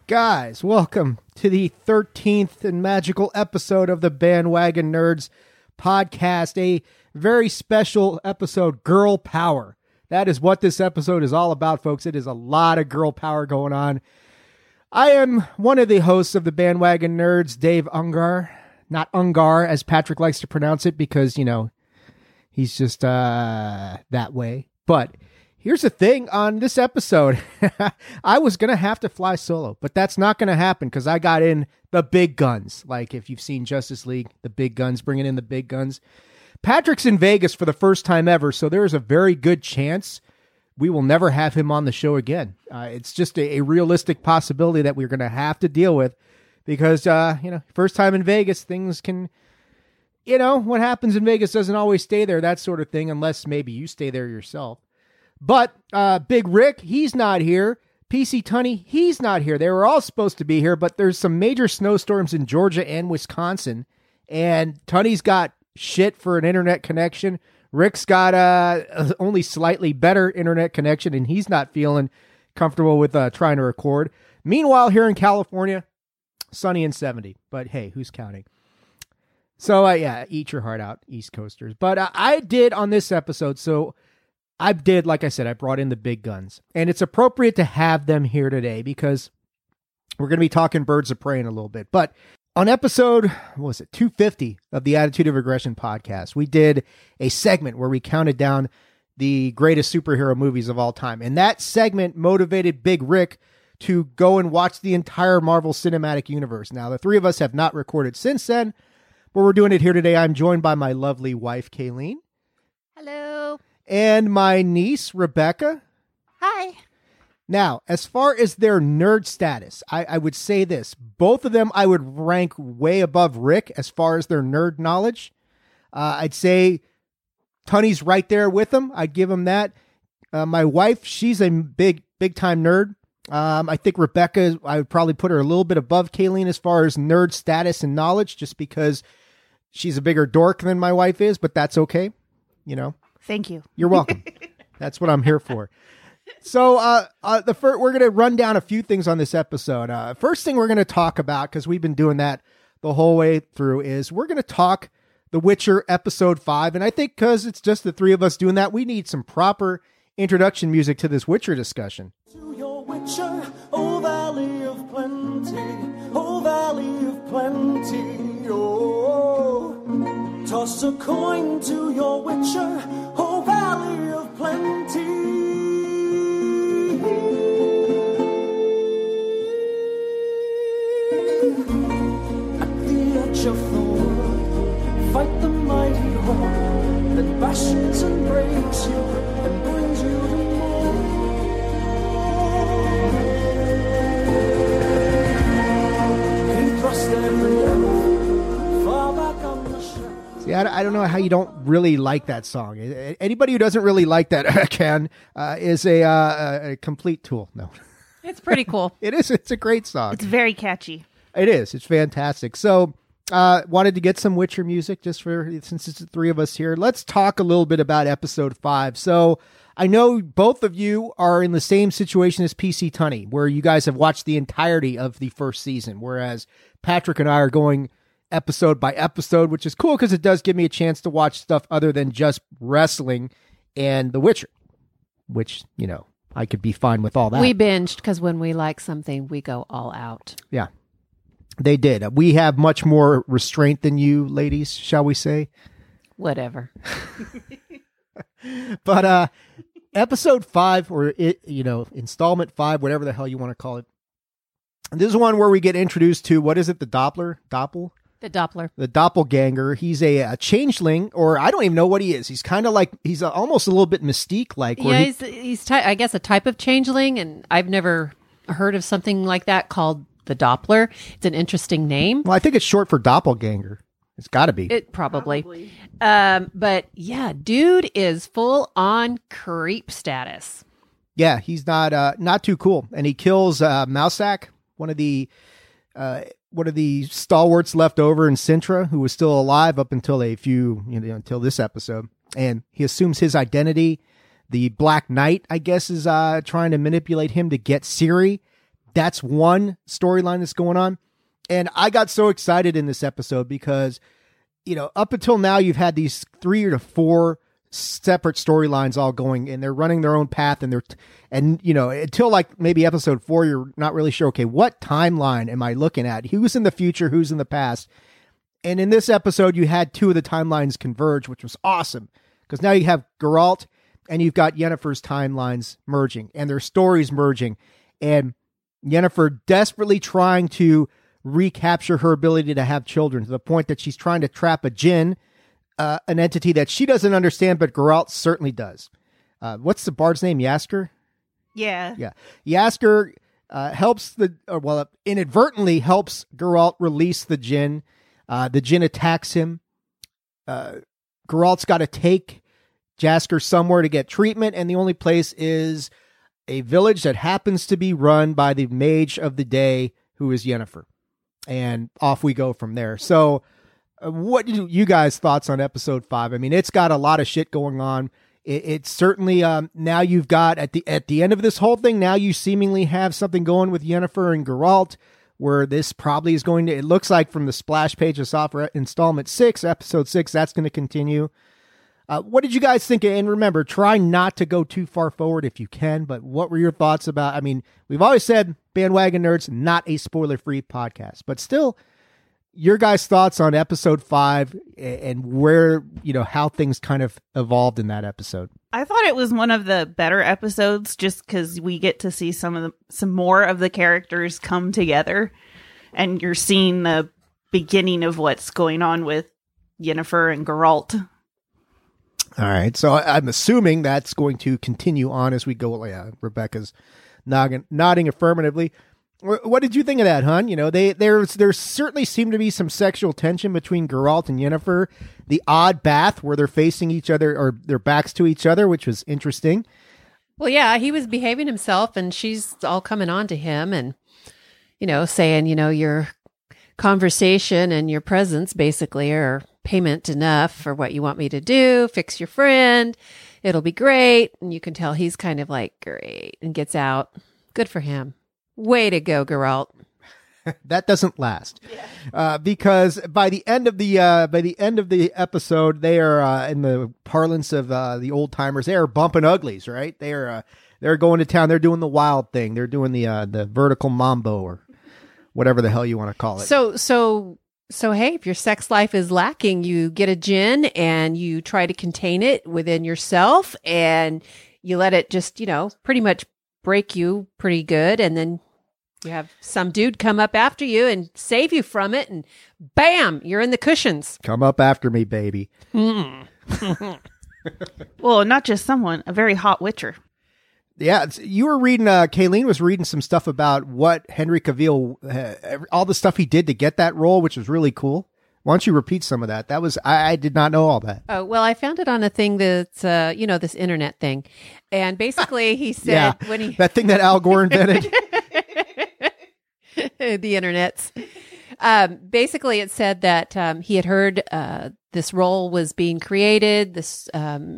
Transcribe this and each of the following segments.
Guys, welcome to the 13th and magical episode of the Bandwagon Nerds podcast, a very special episode, Girl Power. That is what this episode is all about, folks. It is a lot of girl power going on. I am one of the hosts of the Bandwagon Nerds, Dave Ungar. Not Ungar, as Patrick likes to pronounce it, because, you know, he's just that way. But here's the thing on this episode. I was going to have to fly solo, but that's not going to happen because I got in the big guns. Like if you've seen Justice League, the big guns, bringing in the big guns. Patrick's in Vegas for the first time ever, so there is a very good chance we will never have him on the show again. It's just a realistic possibility that we're going to have to deal with because, first time in Vegas, things can, what happens in Vegas doesn't always stay there, that sort of thing, unless maybe you stay there yourself. But Big Rick, he's not here. PC Tunney, he's not here. They were all supposed to be here, but there's some major snowstorms in Georgia and Wisconsin, and Tunney's got shit for an internet connection. Rick's got only slightly better internet connection, and he's not feeling comfortable with trying to record. Meanwhile, here in California, sunny and 70. But hey, who's counting? So, eat your heart out, East Coasters. But I did on this episode, like I said, I brought in the big guns. And it's appropriate to have them here today because we're going to be talking Birds of Prey in a little bit. But on episode, 250 of the Attitude of Aggression podcast, we did a segment where we counted down the greatest superhero movies of all time. And that segment motivated Big Rick to go and watch the entire Marvel Cinematic Universe. Now, the three of us have not recorded since then, but we're doing it here today. I'm joined by my lovely wife, Kayleen. Hello. And my niece, Rebecca. Hi. Now, as far as their nerd status, I would say this. Both of them I would rank way above Rick as far as their nerd knowledge. I'd say Tunney's right there with them. I'd give him that. My wife, she's a big-time nerd. I think Rebecca, I would probably put her a little bit above Kayleen as far as nerd status and knowledge, just because she's a bigger dork than my wife is, but that's okay. Thank you. You're welcome. That's what I'm here for. So we're going to run down a few things on this episode. First thing we're going to talk about, because we've been doing that the whole way through, is we're going to talk The Witcher Episode 5. And I think because it's just the three of us doing that, we need some proper introduction music to this Witcher discussion. To your Witcher, oh Valley of Plenty, oh Valley of Plenty, oh. Toss a coin to your Witcher, oh Valley of Plenty. At the edge of the world, fight the mighty horde that bashes and breaks you and brings you to more. He thrust every elf far back on the shelf. See, I don't know how you don't really like that song. Anybody who doesn't really like that is a complete tool. No. It's pretty cool. It is. It's a great song. It's very catchy. It is. It's fantastic. So, wanted to get some Witcher music since it's the three of us here. Let's talk a little bit about episode 5. So, I know both of you are in the same situation as PC Tunney, where you guys have watched the entirety of the first season, whereas Patrick and I are going episode by episode, which is cool because it does give me a chance to watch stuff other than just wrestling and The Witcher, which, I could be fine with all that. We binged because when we like something, we go all out. Yeah, they did. We have much more restraint than you ladies, shall we say? Whatever. But episode 5, or installment 5, whatever the hell you want to call it. This is one where we get introduced to, what is it? The Doppler? The Doppler. The doppelganger. He's a changeling, or I don't even know what he is. He's kind of like, he's almost a little bit Mystique-like. Yeah, he's I guess a type of changeling, and I've never heard of something like that called the Doppler. It's an interesting name. Well, I think it's short for doppelganger. It's got to be. It probably. But yeah, dude is full on creep status. Yeah, he's not too cool, and he kills Mousak, one of the stalwarts left over in Sintra, who was still alive up until until this episode. And he assumes his identity. The Black Knight, I guess, is trying to manipulate him to get Ciri that's one storyline that's going on. And I got so excited in this episode because, up until now, you've had these 3 to 4 separate storylines all going, and they're running their own path, and until like maybe episode 4, you're not really sure, okay, what timeline am I looking at? Who's in the future? Who's in the past? And in this episode, you had 2 of the timelines converge, which was awesome, because now you have Geralt and you've got Yennefer's timelines merging and their stories merging, and Yennefer desperately trying to recapture her ability to have children, to the point that she's trying to trap a djinn, an entity that she doesn't understand, but Geralt certainly does. What's the bard's name? Yasker? Yeah. Yeah. Yasker inadvertently helps Geralt release the djinn. The djinn attacks him. Geralt's got to take Jasker somewhere to get treatment, and the only place is a village that happens to be run by the mage of the day, who is Yennefer. And off we go from there. So what do you guys' thoughts on episode 5? I mean, it's got a lot of shit going on. It's certainly, now you've got, at the end of this whole thing, now you seemingly have something going with Yennefer and Geralt, where this probably is going to, it looks like from the splash page of Software Installment 6, episode 6, that's going to continue. What did you guys think? And remember, try not to go too far forward if you can, but what were your thoughts about, I mean, we've always said Bandwagon Nerds, not a spoiler-free podcast, but still, your guys' thoughts on episode 5 and where, how things kind of evolved in that episode. I thought it was one of the better episodes just because we get to see some more of the characters come together, and you're seeing the beginning of what's going on with Yennefer and Geralt. All right, so I'm assuming that's going to continue on as we go. Yeah, Rebecca's nodding affirmatively. What did you think of that, hun? There certainly seemed to be some sexual tension between Geralt and Yennefer. The odd bath where they're facing each other or their backs to each other, which was interesting. Well, yeah, he was behaving himself, and she's all coming on to him and, saying, your conversation and your presence basically are payment enough for what you want me to do. Fix your friend. It'll be great. And you can tell he's kind of like, great, and gets out. Good for him. Way to go, Geralt. That doesn't last, because by the end of the episode, they are in the parlance of the old timers. They are bumping uglies, right? They're going to town. They're doing the wild thing. They're doing the vertical mambo or whatever the hell you want to call it. So hey, if your sex life is lacking, you get a djinn and you try to contain it within yourself, and you let it just pretty much break you pretty good, and then you have some dude come up after you and save you from it, and bam, you're in the cushions. Come up after me, baby. Well, not just someone, a very hot witcher. Yeah, you were reading, Kayleen was reading some stuff about what Henry Cavill, all the stuff he did to get that role, which was really cool. Why don't you repeat some of that? That was, I did not know all that. Oh, well, I found it on a thing that's, this internet thing. And basically he said when he... that thing that Al Gore invented. The internets. Basically, it said that he had heard this role was being created, this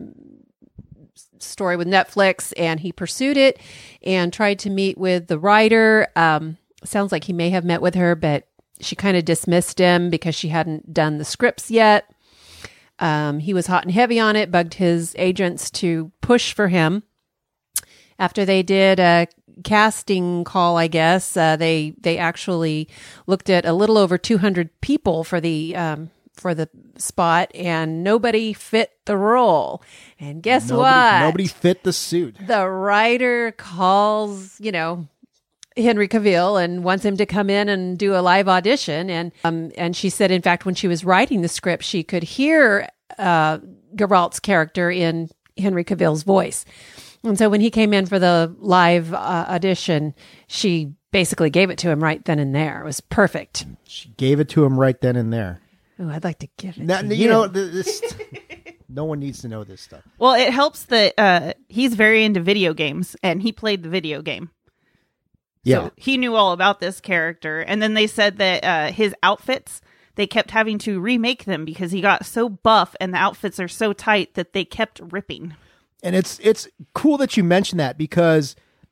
story with Netflix, and he pursued it and tried to meet with the writer. Sounds like he may have met with her, but she kind of dismissed him because she hadn't done the scripts yet. He was hot and heavy on it, bugged his agents to push for him. After they did a casting call, I guess, they actually looked at a little over 200 people for the spot, and nobody fit the role. And guess what? Nobody fit the suit. The writer calls, Henry Cavill and wants him to come in and do a live audition. And she said, in fact, when she was writing the script, she could hear Geralt's character in Henry Cavill's voice. And so when he came in for the live audition, she basically gave it to him right then and there. It was perfect. She gave it to him right then and there. Oh, I'd like to give it now, to you. No one needs to know this stuff. Well, it helps that he's very into video games, and he played the video game. Yeah. So he knew all about this character. And then they said that his outfits, they kept having to remake them because he got so buff and the outfits are so tight that they kept ripping. And it's cool that you mentioned that, because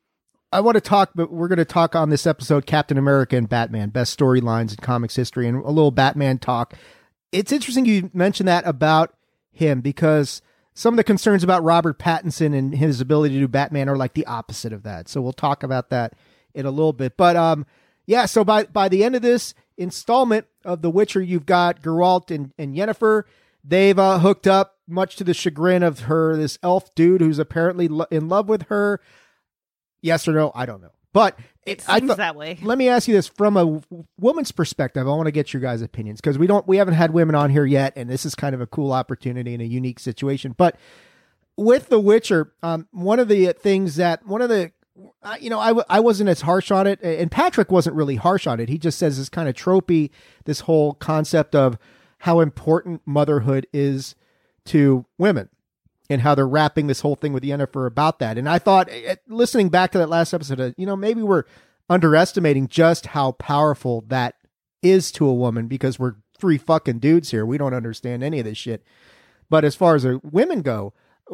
I want to talk, but we're going to talk on this episode, Captain America and Batman, best storylines in comics history, and a little Batman talk. It's interesting you mentioned that about him, because some of the concerns about Robert Pattinson and his ability to do Batman are like the opposite of that. So we'll talk about that in a little bit. But yeah, so by the end of this installment of The Witcher, you've got Geralt and Yennefer. They've hooked up, much to the chagrin of this elf dude who's apparently in love with her. Yes or no? I don't know. But It seems that way. Let me ask you this from a woman's perspective. I want to get your guys' opinions, because we haven't had women on here yet, and this is kind of a cool opportunity and a unique situation. But with The Witcher, one of the things I wasn't as harsh on it, and Patrick wasn't really harsh on it. He just says it's kind of tropey, this whole concept of how important motherhood is to women, and how they're wrapping this whole thing with Yennefer about that. And I thought, listening back to that last episode, maybe we're underestimating just how powerful that is to a woman, because we're three fucking dudes here. We don't understand any of this shit. But as far as women go,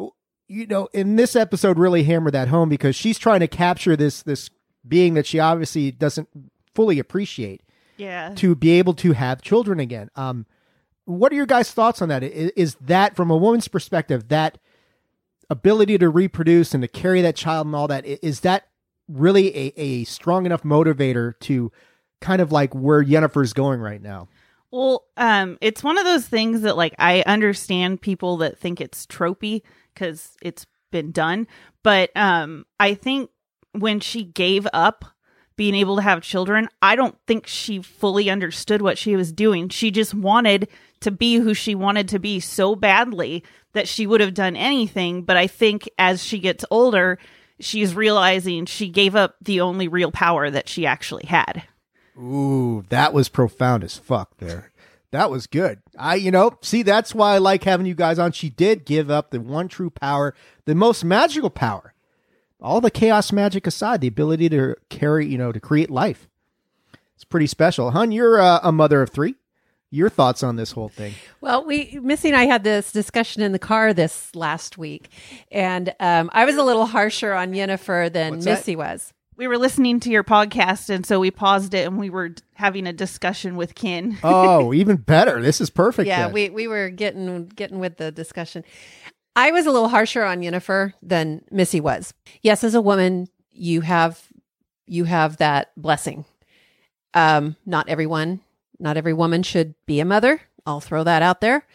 in this episode really hammered that home, because she's trying to capture this being that she obviously doesn't fully appreciate. Yeah. To be able to have children again. What are your guys' thoughts on that? Is that, from a woman's perspective, that ability to reproduce and to carry that child and all that, is that really a strong enough motivator to kind of like where Yennefer's going right now? Well, it's one of those things that, like, I understand people that think it's tropey because it's been done. But I think when she gave up being able to have children, I don't think she fully understood what she was doing. She just wanted to be who she wanted to be so badly that she would have done anything. But I think as she gets older, she's realizing she gave up the only real power that she actually had. Ooh, that was profound as fuck there. That was good. See, that's why I like having you guys on. She did give up the one true power, the most magical power. All the chaos magic aside, the ability to carry, to create life. It's pretty special. Hun, you're a mother of three. Your thoughts on this whole thing? Well, Missy and I had this discussion in the car this last week, and I was a little harsher on Yennefer than Missy was. We were listening to your podcast, and so we paused it, and we were having a discussion with Ken. Oh, even better. This is perfect. Yeah, then. we were getting with the discussion. I was a little harsher on Yennefer than Missy was. Yes, as a woman, you have that blessing. Not every woman should be a mother. I'll throw that out there.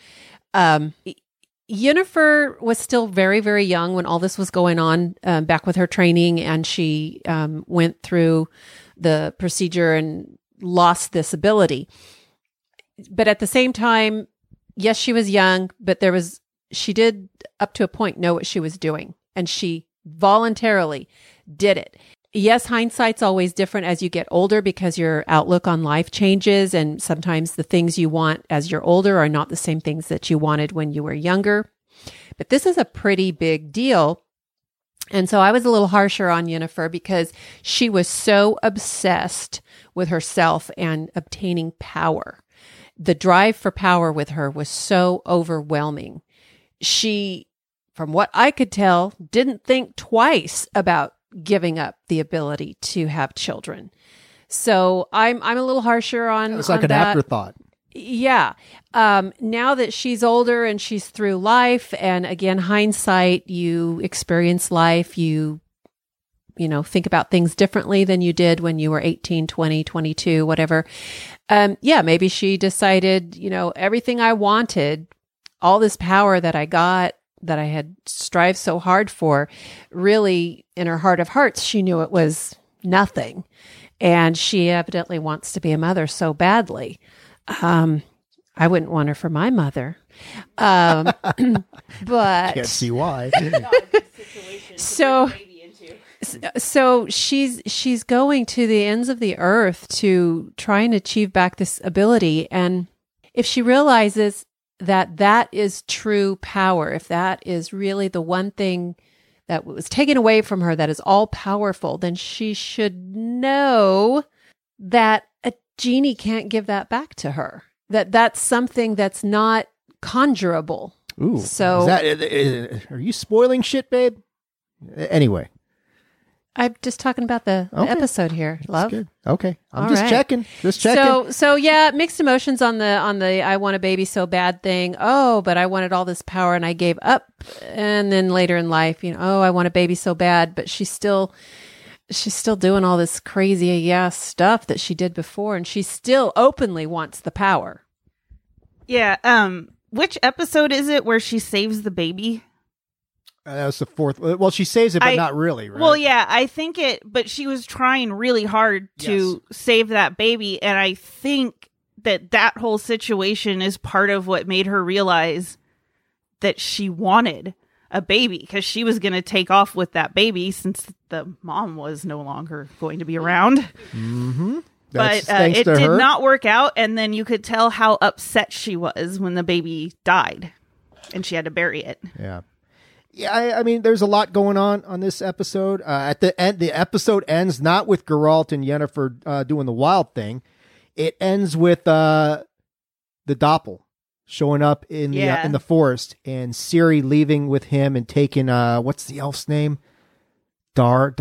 Yennefer was still very, very young when all this was going on, back with her training, and she went through the procedure and lost this ability. But at the same time, yes, she was young, but she did, up to a point, know what she was doing, and she voluntarily did it. Yes, hindsight's always different as you get older, because your outlook on life changes, and sometimes the things you want as you're older are not the same things that you wanted when you were younger. But this is a pretty big deal. And so I was a little harsher on Yennefer because she was so obsessed with herself and obtaining power. The drive for power with her was so overwhelming. She, from what I could tell, didn't think twice about giving up the ability to have children. So I'm a little harsher on it's like on an that. afterthought. Yeah. Now that she's older and she's through life, and again, hindsight, you experience life, you think about things differently than you did when you were 18, 20, 22, whatever. Maybe she decided, everything I wanted, all this power that I got, that I had strived so hard for, really, in her heart of hearts, she knew it was nothing. And she evidently wants to be a mother so badly. I wouldn't want her for my mother. But Can't see why. So she's going to the ends of the earth to try and achieve back this ability. And if she realizes that is true power, if that is really the one thing that was taken away from her that is all powerful, then she should know that a genie can't give that back to her. That's something that's not conjurable. Ooh, so are you spoiling shit, babe? Anyway, I'm just talking about the episode here, love. Good. Okay. I'm All just right. checking. Just checking. So yeah, mixed emotions on the I want a baby so bad thing. Oh, but I wanted all this power and I gave up. And then later in life, oh, I want a baby so bad, but she's still doing all this crazy stuff that she did before, and she still openly wants the power. Yeah. Which episode is it where she saves the baby? That was the fourth. Well, she saves it, but not really, right? Well, yeah, I think but she was trying really hard to save that baby. And I think that whole situation is part of what made her realize that she wanted a baby, because she was going to take off with that baby since the mom was no longer going to be around. Mm-hmm. But it did not work out. And then you could tell how upset she was when the baby died and she had to bury it. Yeah. Yeah, I mean, there's a lot going on this episode. At the end, the episode ends not with Geralt and Yennefer doing the wild thing. It ends with the Doppel showing up in the forest, and Ciri leaving with him and taking what's the elf's name? Dara?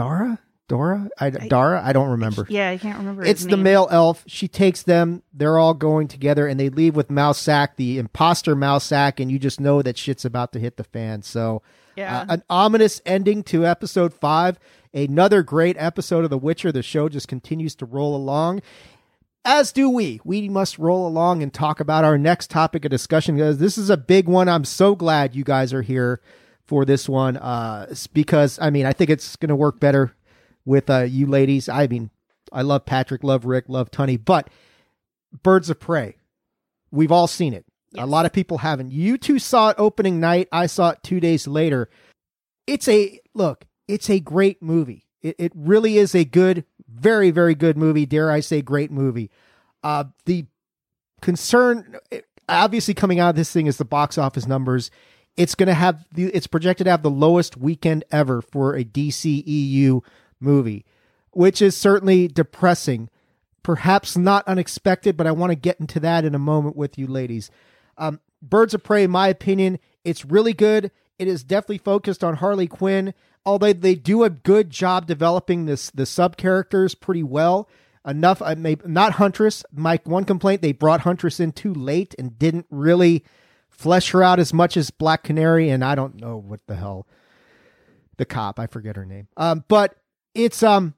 I don't remember. I can't remember. It's the male elf. She takes them. They're all going together, and they leave with Mousak, the imposter Mousak, and you just know that shit's about to hit the fan. So, an ominous ending to episode 5. Another great episode of The Witcher. The show just continues to roll along. As do we. We must roll along and talk about our next topic of discussion, because this is a big one. I'm so glad you guys are here for this one, because, I mean, I think it's going to work better with you ladies. I mean, I love Patrick, love Rick, love Tunny, but Birds of Prey, we've all seen it. Yes. A lot of people haven't. You two saw it opening night. I saw it 2 days later. It's a great movie. It really is a good, very, very good movie. Dare I say great movie. The concern, obviously coming out of this thing, is the box office numbers. It's projected to have the lowest weekend ever for a DCEU movie, which is certainly depressing, perhaps not unexpected, but I want to get into that in a moment with you ladies. Birds of Prey, in my opinion, it's really good. It is definitely focused on Harley Quinn, although they do a good job developing the sub characters pretty well. Enough, not Huntress. My one complaint, they brought Huntress in too late and didn't really flesh her out as much as Black Canary, and I don't know what the hell, the cop, I forget her name. But it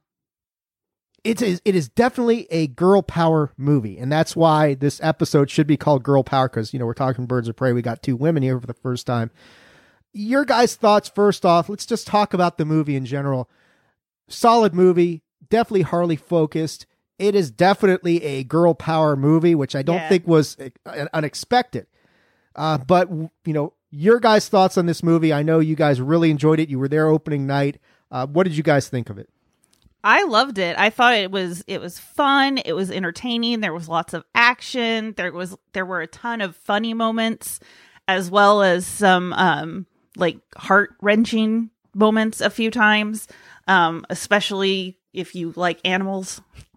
is definitely a girl power movie, and that's why this episode should be called Girl Power, because we're talking Birds of Prey. We got 2 women here for the first time. Your guys' thoughts first off. Let's just talk about the movie in general. Solid movie, definitely Harley focused. It is definitely a girl power movie, which I don't think was unexpected. But your guys' thoughts on this movie. I know you guys really enjoyed it. You were there opening night. What did you guys think of it? I loved it. I thought it was fun. It was entertaining. There was lots of action. There were a ton of funny moments, as well as some heart-wrenching moments a few times, especially if you like animals.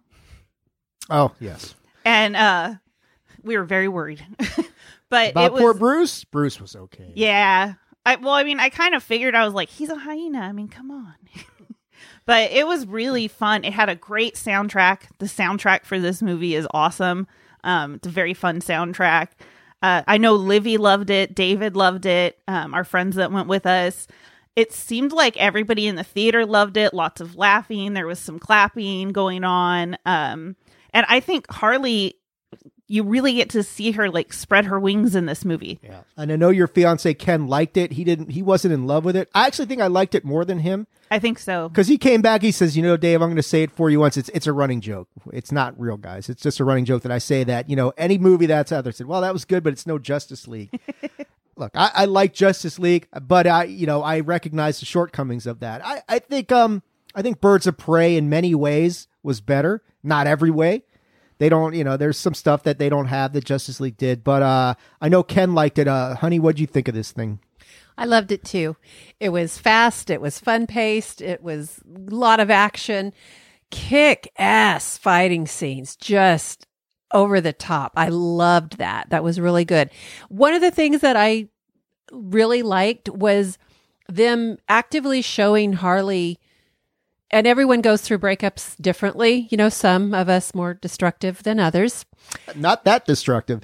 Oh, yes. And we were very worried. But about poor Bruce? Bruce was okay. Yeah. I kind of figured, I was like, he's a hyena. I mean, come on. But it was really fun. It had a great soundtrack. The soundtrack for this movie is awesome. It's a very fun soundtrack. I know Livy loved it. David loved it. Our friends that went with us. It seemed like everybody in the theater loved it. Lots of laughing. There was some clapping going on. And I think Harley, you really get to see her spread her wings in this movie. Yeah. And I know your fiance Ken liked it. He wasn't in love with it. I actually think I liked it more than him. I think so. Because he came back, he says, Dave, I'm going to say it for you once. It's a running joke. It's not real, guys. It's just a running joke that I say that, any movie that's out there said, well, that was good, but it's no Justice League. Look, I like Justice League, but I recognize the shortcomings of that. I think Birds of Prey in many ways was better. Not every way. They don't, there's some stuff that they don't have that Justice League did, but I know Ken liked it. Honey, what'd you think of this thing? I loved it too. It was fast. It was fun paced. It was a lot of action, kick ass fighting scenes, just over the top. I loved that. That was really good. One of the things that I really liked was them actively showing Harley And everyone goes through breakups differently. You know, some of us more destructive than others. Not that destructive.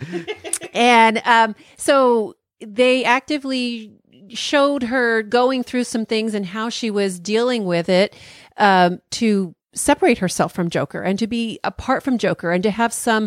And so they actively showed her going through some things and how she was dealing with it to separate herself from Joker and to be apart from Joker and to have some,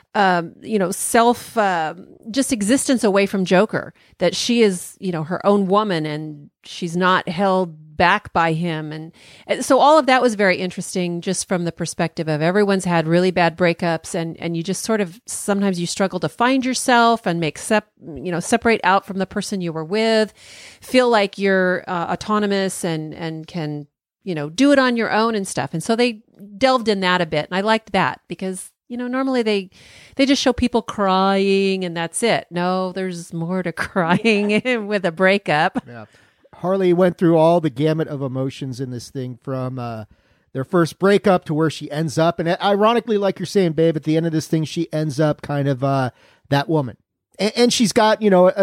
self, just existence away from Joker, that she is, her own woman and she's not held back by him. And so all of that was very interesting, just from the perspective of everyone's had really bad breakups, and you just sort of, sometimes you struggle to find yourself and make separate out from the person you were with, feel like you're autonomous and can, do it on your own and stuff. And so they delved in that a bit. And I liked that because, normally they just show people crying and that's it. No, there's more to crying with a breakup. Yeah. Harley went through all the gamut of emotions in this thing, from their first breakup to where she ends up. And ironically, like you're saying, babe, at the end of this thing, she ends up kind of that woman. And she's got,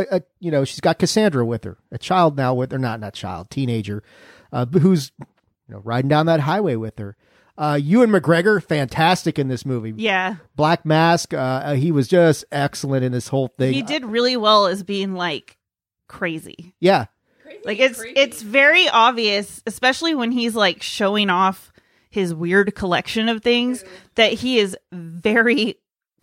she's got Cassandra with her, a child now with her, not child, teenager, who's, riding down that highway with her. Ewan McGregor, fantastic in this movie. Yeah. Black Mask, he was just excellent in this whole thing. He did really well as being like crazy. Yeah. Like it's very obvious, especially when he's like showing off his weird collection of things, that he is very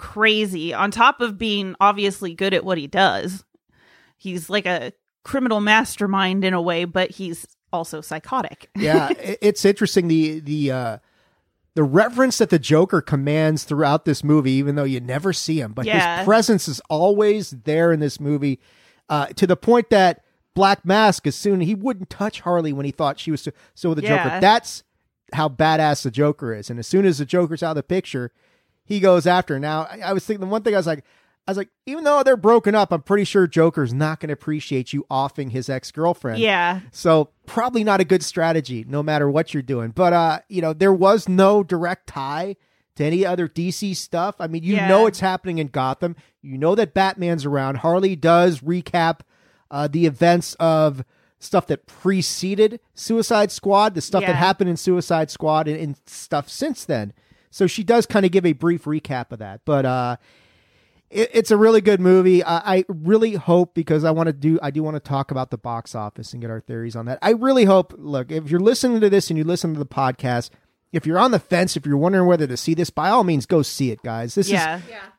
crazy on top of being obviously good at what he does. He's like a criminal mastermind in a way, but he's also psychotic. Yeah, it's interesting the reverence that the Joker commands throughout this movie, even though you never see him, but his presence is always there in this movie, to the point that Black Mask, as soon he wouldn't touch Harley when he thought she was so the Joker. That's how badass the Joker is. And as soon as the Joker's out of the picture, he goes after her. Now, I was thinking, the one thing I was like, even though they're broken up, I'm pretty sure Joker's not going to appreciate you offing his ex-girlfriend. Yeah. So probably not a good strategy, no matter what you're doing. But, there was no direct tie to any other DC stuff. I mean, you know it's happening in Gotham. You know that Batman's around. Harley does recap the events of stuff that preceded Suicide Squad, the stuff that happened in Suicide Squad and stuff since then. So she does kind of give a brief recap of that. But it's a really good movie. I really hope, because I do want to talk about the box office and get our theories on that. I really hope, look, if you're listening to this and you listen to the podcast, if you're on the fence, if you're wondering whether to see this, by all means, go see it, guys. This is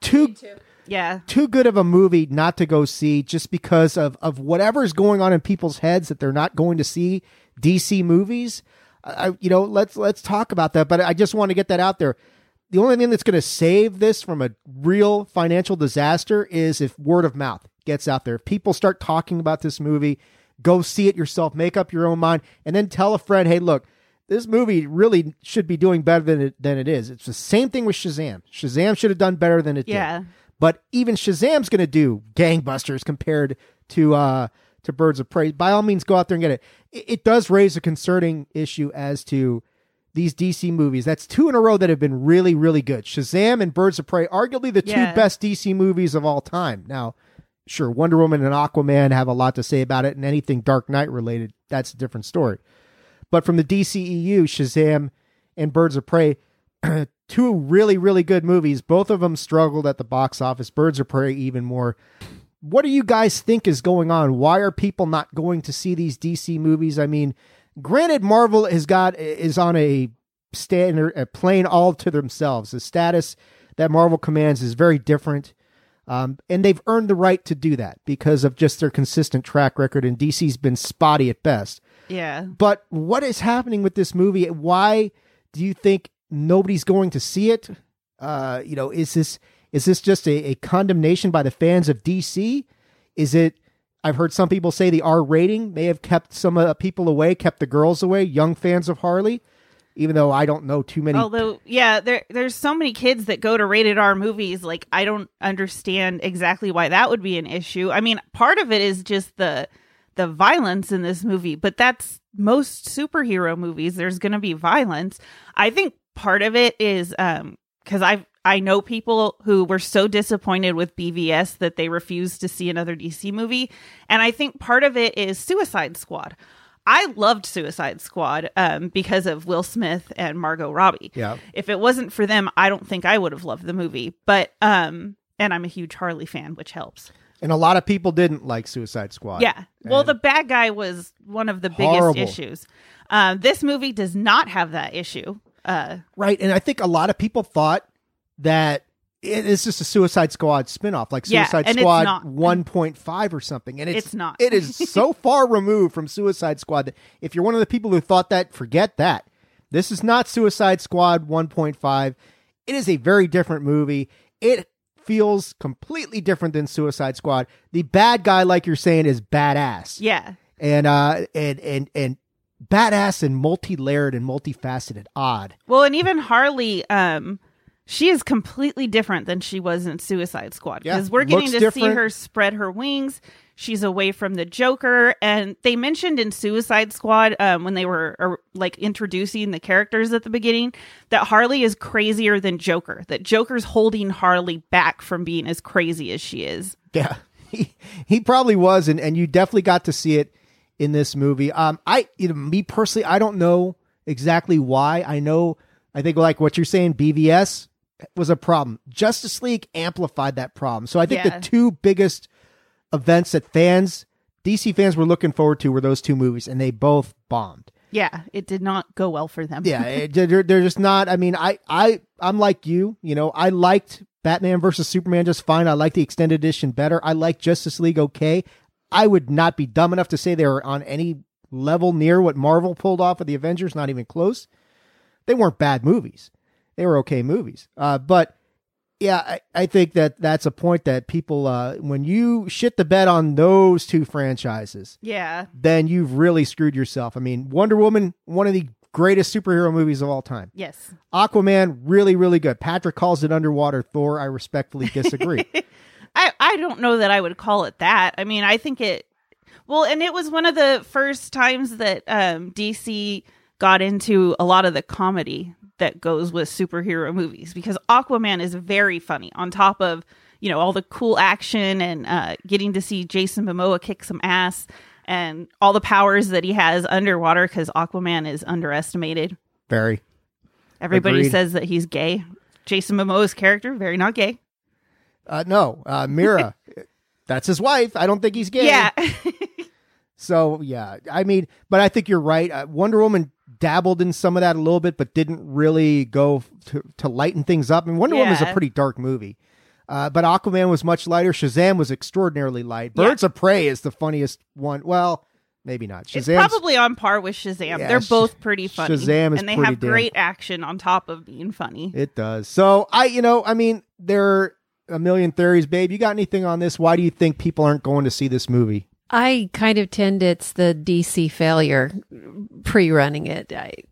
too good of a movie not to go see, just because of whatever's going on in people's heads that they're not going to see DC movies. Let's talk about that. But I just want to get that out there. The only thing that's going to save this from a real financial disaster is if word of mouth gets out there. If people start talking about this movie, go see it yourself, make up your own mind, and then tell a friend, hey, look, this movie really should be doing better than it is. It's the same thing with Shazam. Shazam should have done better than it did. But even Shazam's going to do gangbusters compared to Birds of Prey. By all means, go out there and get it. It does raise a concerning issue as to these DC movies. That's two in a row that have been really, really good. Shazam and Birds of Prey, arguably the two best DC movies of all time. Now, sure, Wonder Woman and Aquaman have a lot to say about it, and anything Dark Knight related, that's a different story. But from the DCEU, Shazam and Birds of Prey, two really, really good movies. Both of them struggled at the box office. Birds of Prey even more. What do you guys think is going on? Why are people not going to see these DC movies? I mean, granted, Marvel is on a plane all to themselves. The status that Marvel commands is very different. And they've earned the right to do that because of just their consistent track record, and DC's been spotty at best. Yeah. But what is happening with this movie? Why do you think nobody's going to see it? Is this just a condemnation by the fans of DC? Is it, I've heard some people say the R rating may have kept some people away, kept the girls away, young fans of Harley, even though I don't know too many. Although, there's so many kids that go to rated R movies. Like, I don't understand exactly why that would be an issue. I mean, part of it is just the violence in this movie, but that's most superhero movies. There's going to be violence. I think part of it is because I know people who were so disappointed with BVS that they refused to see another DC movie. And I think part of it is Suicide Squad. I loved Suicide Squad because of Will Smith and Margot Robbie. Yeah. If it wasn't for them, I don't think I would have loved the movie. But and I'm a huge Harley fan, which helps. And a lot of people didn't like Suicide Squad. Yeah. Well, And the bad guy was one of the horrible. biggest issues. This movie does not have that issue. Right. And I think a lot of people thought that it is just a Suicide Squad spinoff, like Yeah, Suicide and it's Squad not. 1.5 or something. And It's not. It is so far removed from Suicide Squad that if you're one of the people who thought that, forget that. This is not Suicide Squad 1.5. It is a very different movie. It feels completely different than Suicide Squad. The bad guy, like you're saying, is badass. Yeah. And badass and multi-layered and multifaceted. Odd. Well, and even Harley, she is completely different than she was in Suicide Squad. Yeah, Because we're getting looks to see different. her spread her wings. She's away from the Joker. And they mentioned in Suicide Squad, when they were like introducing the characters at the beginning, that Harley is crazier than Joker. That Joker's holding Harley back from being as crazy as she is. Yeah, he probably was, and you definitely got to see it in this movie. Me personally, I don't know exactly why. I think like what you're saying, BVS was a problem. Justice League amplified that problem. So I think Yeah. the two biggest events that DC fans were looking forward to were those two movies, and they both bombed. Yeah, it did not go well for them. Yeah, they're just not. I mean, I'm like you. You know, I liked Batman versus Superman just fine. I like the extended edition better. I like Justice League okay. I would not be dumb enough to say they were on any level near what Marvel pulled off with the Avengers. Not even close. They weren't bad movies. They were okay movies. But yeah, I think that's a point that people, when you shit the bed on those two franchises, Yeah. then you've really screwed yourself. I mean, Wonder Woman, one of the greatest superhero movies of all time. Yes. Aquaman, really, really good. Patrick calls it underwater Thor. I respectfully disagree. I don't know that I would call it that. I mean, I think well, and it was one of the first times that DC got into a lot of the comedy that goes with superhero movies, because Aquaman is very funny on top of, all the cool action and getting to see Jason Momoa kick some ass and all the powers that he has underwater, because Aquaman is underestimated. Very. Everybody Agreed. says that he's gay. Jason Momoa's character, very not gay. No, Mira, that's his wife. I don't think he's gay. Yeah. So, yeah, I mean, but I think you're right. Wonder Woman dabbled in some of that a little bit, but didn't really go to lighten things up. And Wonder Woman is a Yeah. pretty dark movie. But Aquaman was much lighter. Shazam was extraordinarily light. Birds of Prey is the funniest one. Well, maybe not. It's Shazam's probably on par with Shazam. Yeah, They're both pretty funny. Shazam is and they pretty have damn- great action on top of being funny. It does. So I mean, there are a million theories, babe. You got anything on this? Why do you think people aren't going to see this movie? I kind of tend it's the DC failure pre-running it.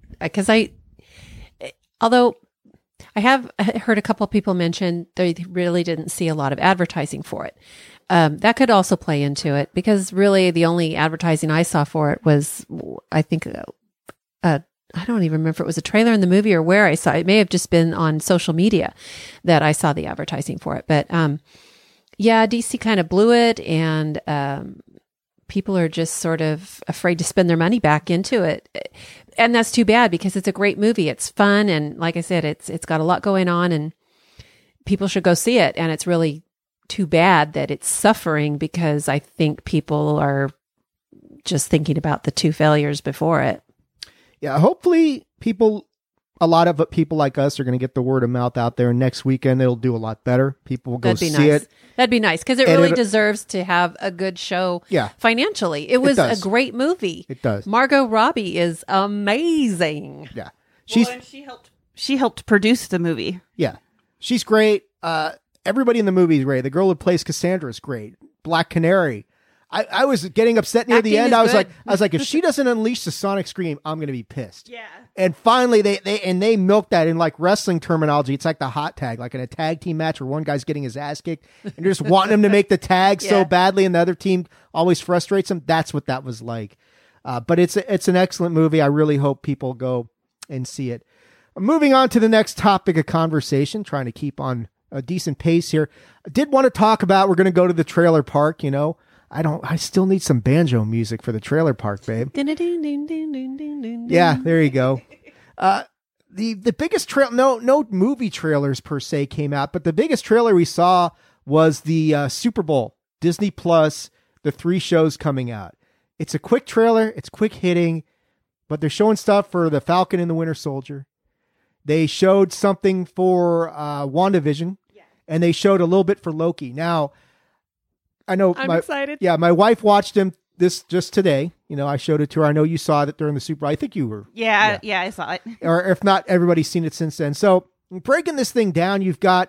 Although I have heard a couple of people mention they really didn't see a lot of advertising for it. That could also play into it, because really the only advertising I saw for it was, I think, I don't even remember if it was a trailer in the movie or where I saw it. It may have just been on social media that I saw the advertising for it. But yeah, DC kind of blew it, and people are just sort of afraid to spend their money back into it. And that's too bad, because it's a great movie. It's fun. And like I said, it's got a lot going on, and people should go see it. And it's really too bad that it's suffering, because I think people are just thinking about the two failures before it. Yeah, hopefully a lot of people like us are going to get the word of mouth out there. Next weekend, it'll do a lot better. People will go That'd be see nice. it. That'd be nice, because it And really it- deserves to have a good show. Yeah. Financially, it was a does. great movie. It does. Margot Robbie is amazing. Yeah. And she helped produce the movie. Yeah. She's great. Everybody in the movie is great. The girl who plays Cassandra is great. Black Canary. I was getting upset near the Acting end. is I was good. like, if she doesn't unleash the sonic scream, I'm going to be pissed. Yeah. And finally, they milked that in like wrestling terminology. It's like the hot tag, like in a tag team match where one guy's getting his ass kicked and you're just wanting him to make the tag so Yeah. badly, and the other team always frustrates him. That's what that was like. But it's an excellent movie. I really hope people go and see it. Moving on to the next topic of conversation, trying to keep on a decent pace here. I did want to talk about, we're going to go to the trailer park, I still need some banjo music for the trailer park, babe. Yeah, there you go. The biggest no movie trailers per se came out, but the biggest trailer we saw was the Super Bowl, Disney Plus, the 3 shows coming out. It's a quick trailer. It's quick hitting, but they're showing stuff for the Falcon and the Winter Soldier. They showed something for WandaVision, and they showed a little bit for Loki. Now, I know I'm excited. Yeah, my wife watched him this just today. You know, I showed it to her. I know you saw it during the Super Bowl. I think you were. Yeah, I saw it. Or if not, everybody's seen it since then. So breaking this thing down, you've got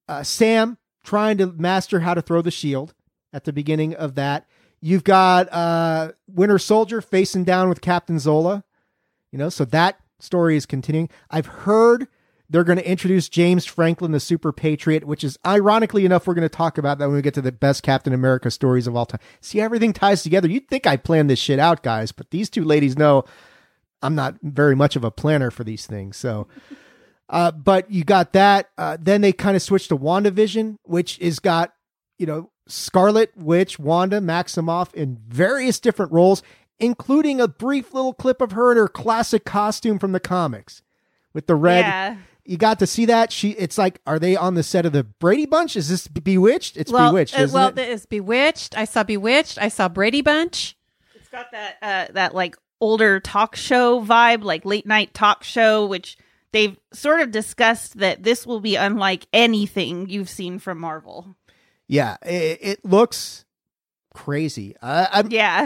Sam trying to master how to throw the shield at the beginning of that. You've got Winter Soldier facing down with Captain Zola. You know, so that story is continuing. I've heard they're going to introduce James Franklin, the Super Patriot, which is ironically enough, we're going to talk about that when we get to the best Captain America stories of all time. See, everything ties together. You'd think I planned this shit out, guys, but these 2 ladies know I'm not very much of a planner for these things. So, but you got that. Then they kind of switched to WandaVision, which is got, you know, Scarlet Witch, Wanda Maximoff in various different roles, including a brief little clip of her in her classic costume from the comics with the red. Yeah. You got to see that. It's like, are they on the set of the Brady Bunch? Is this Bewitched? It's Bewitched, isn't it? It's Bewitched. I saw Bewitched. I saw Brady Bunch. It's got that like older talk show vibe, like late night talk show, which they've sort of discussed that this will be unlike anything you've seen from Marvel. Yeah, it looks crazy. I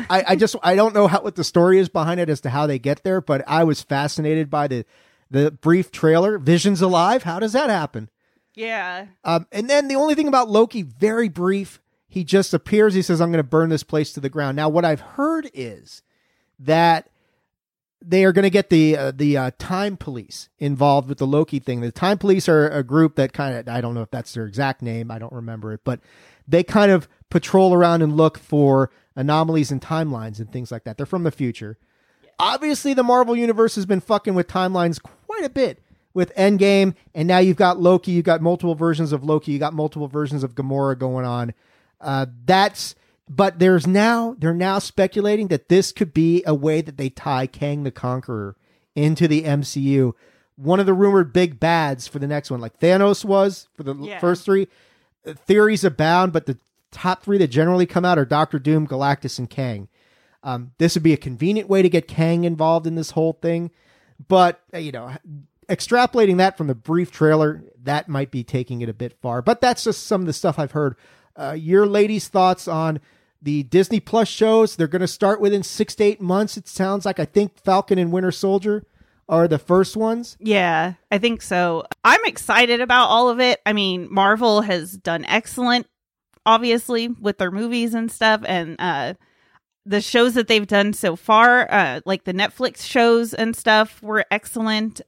don't know what the story is behind it as to how they get there, but I was fascinated by the brief trailer. Vision's alive. How does that happen? Yeah. And then the only thing about Loki, very brief. He just appears. He says, I'm going to burn this place to the ground. Now, what I've heard is that they are going to get the Time Police involved with the Loki thing. The Time Police are a group that kind of, I don't know if that's their exact name. I don't remember it, but they kind of patrol around and look for anomalies in timelines and things like that. They're from the future. Obviously, the Marvel Universe has been fucking with timelines quite a bit with Endgame, and now you've got Loki, you've got multiple versions of Loki, you got multiple versions of Gamora going on. But they're now speculating that this could be a way that they tie Kang the Conqueror into the MCU. One of the rumored big bads for the next one, like Thanos was for the first 3. Theories abound, but the top 3 that generally come out are Doctor Doom, Galactus, and Kang. This would be a convenient way to get Kang involved in this whole thing. But, you know, extrapolating that from the brief trailer, that might be taking it a bit far. But that's just some of the stuff I've heard. Your ladies' thoughts on the Disney Plus shows? They're going to start within 6 to 8 months. It sounds like. I think Falcon and Winter Soldier are the first ones. Yeah, I think so. I'm excited about all of it. I mean, Marvel has done excellent, obviously, with their movies and stuff. And the shows that they've done so far, like the Netflix shows and stuff, were excellent.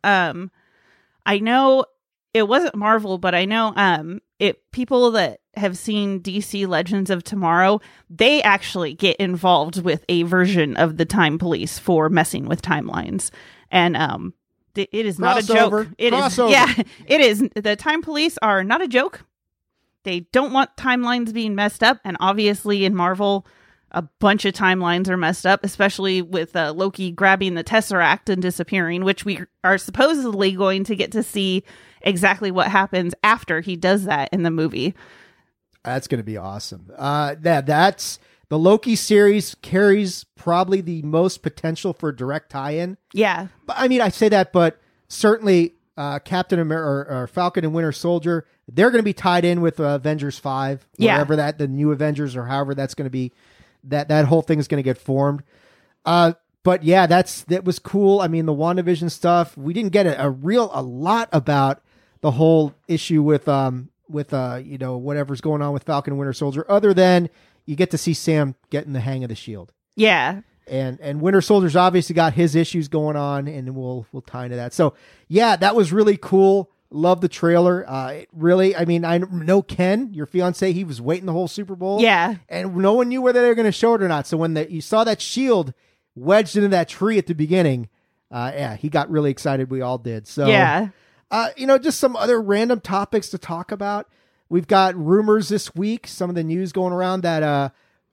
I know it wasn't Marvel, but I know people that have seen DC Legends of Tomorrow, they actually get involved with a version of the Time Police for messing with timelines. And it is not a joke. It is. The Time Police are not a joke. They don't want timelines being messed up. And obviously in Marvel, a bunch of timelines are messed up, especially with Loki grabbing the Tesseract and disappearing, which we are supposedly going to get to see exactly what happens after he does that in the movie. That's going to be awesome. That's the Loki series carries probably the most potential for direct tie-in. Yeah. But I mean, I say that, but certainly Captain America or Falcon and Winter Soldier, they're going to be tied in with Avengers 5, whatever the new Avengers or however that's going to be. That whole thing is going to get formed. But yeah, that was cool. I mean, the WandaVision stuff, we didn't get a lot about the whole issue with whatever's going on with Falcon and Winter Soldier, other than you get to see Sam getting the hang of the shield. Yeah. And Winter Soldier's obviously got his issues going on, and we'll tie into that. So yeah, that was really cool. Love the trailer. It really, I mean, I know Ken, your fiance, he was waiting the whole Super Bowl. Yeah. And no one knew whether they were going to show it or not. So when you saw that shield wedged into that tree at the beginning, he got really excited. We all did. So yeah. Just some other random topics to talk about. We've got rumors this week, some of the news going around that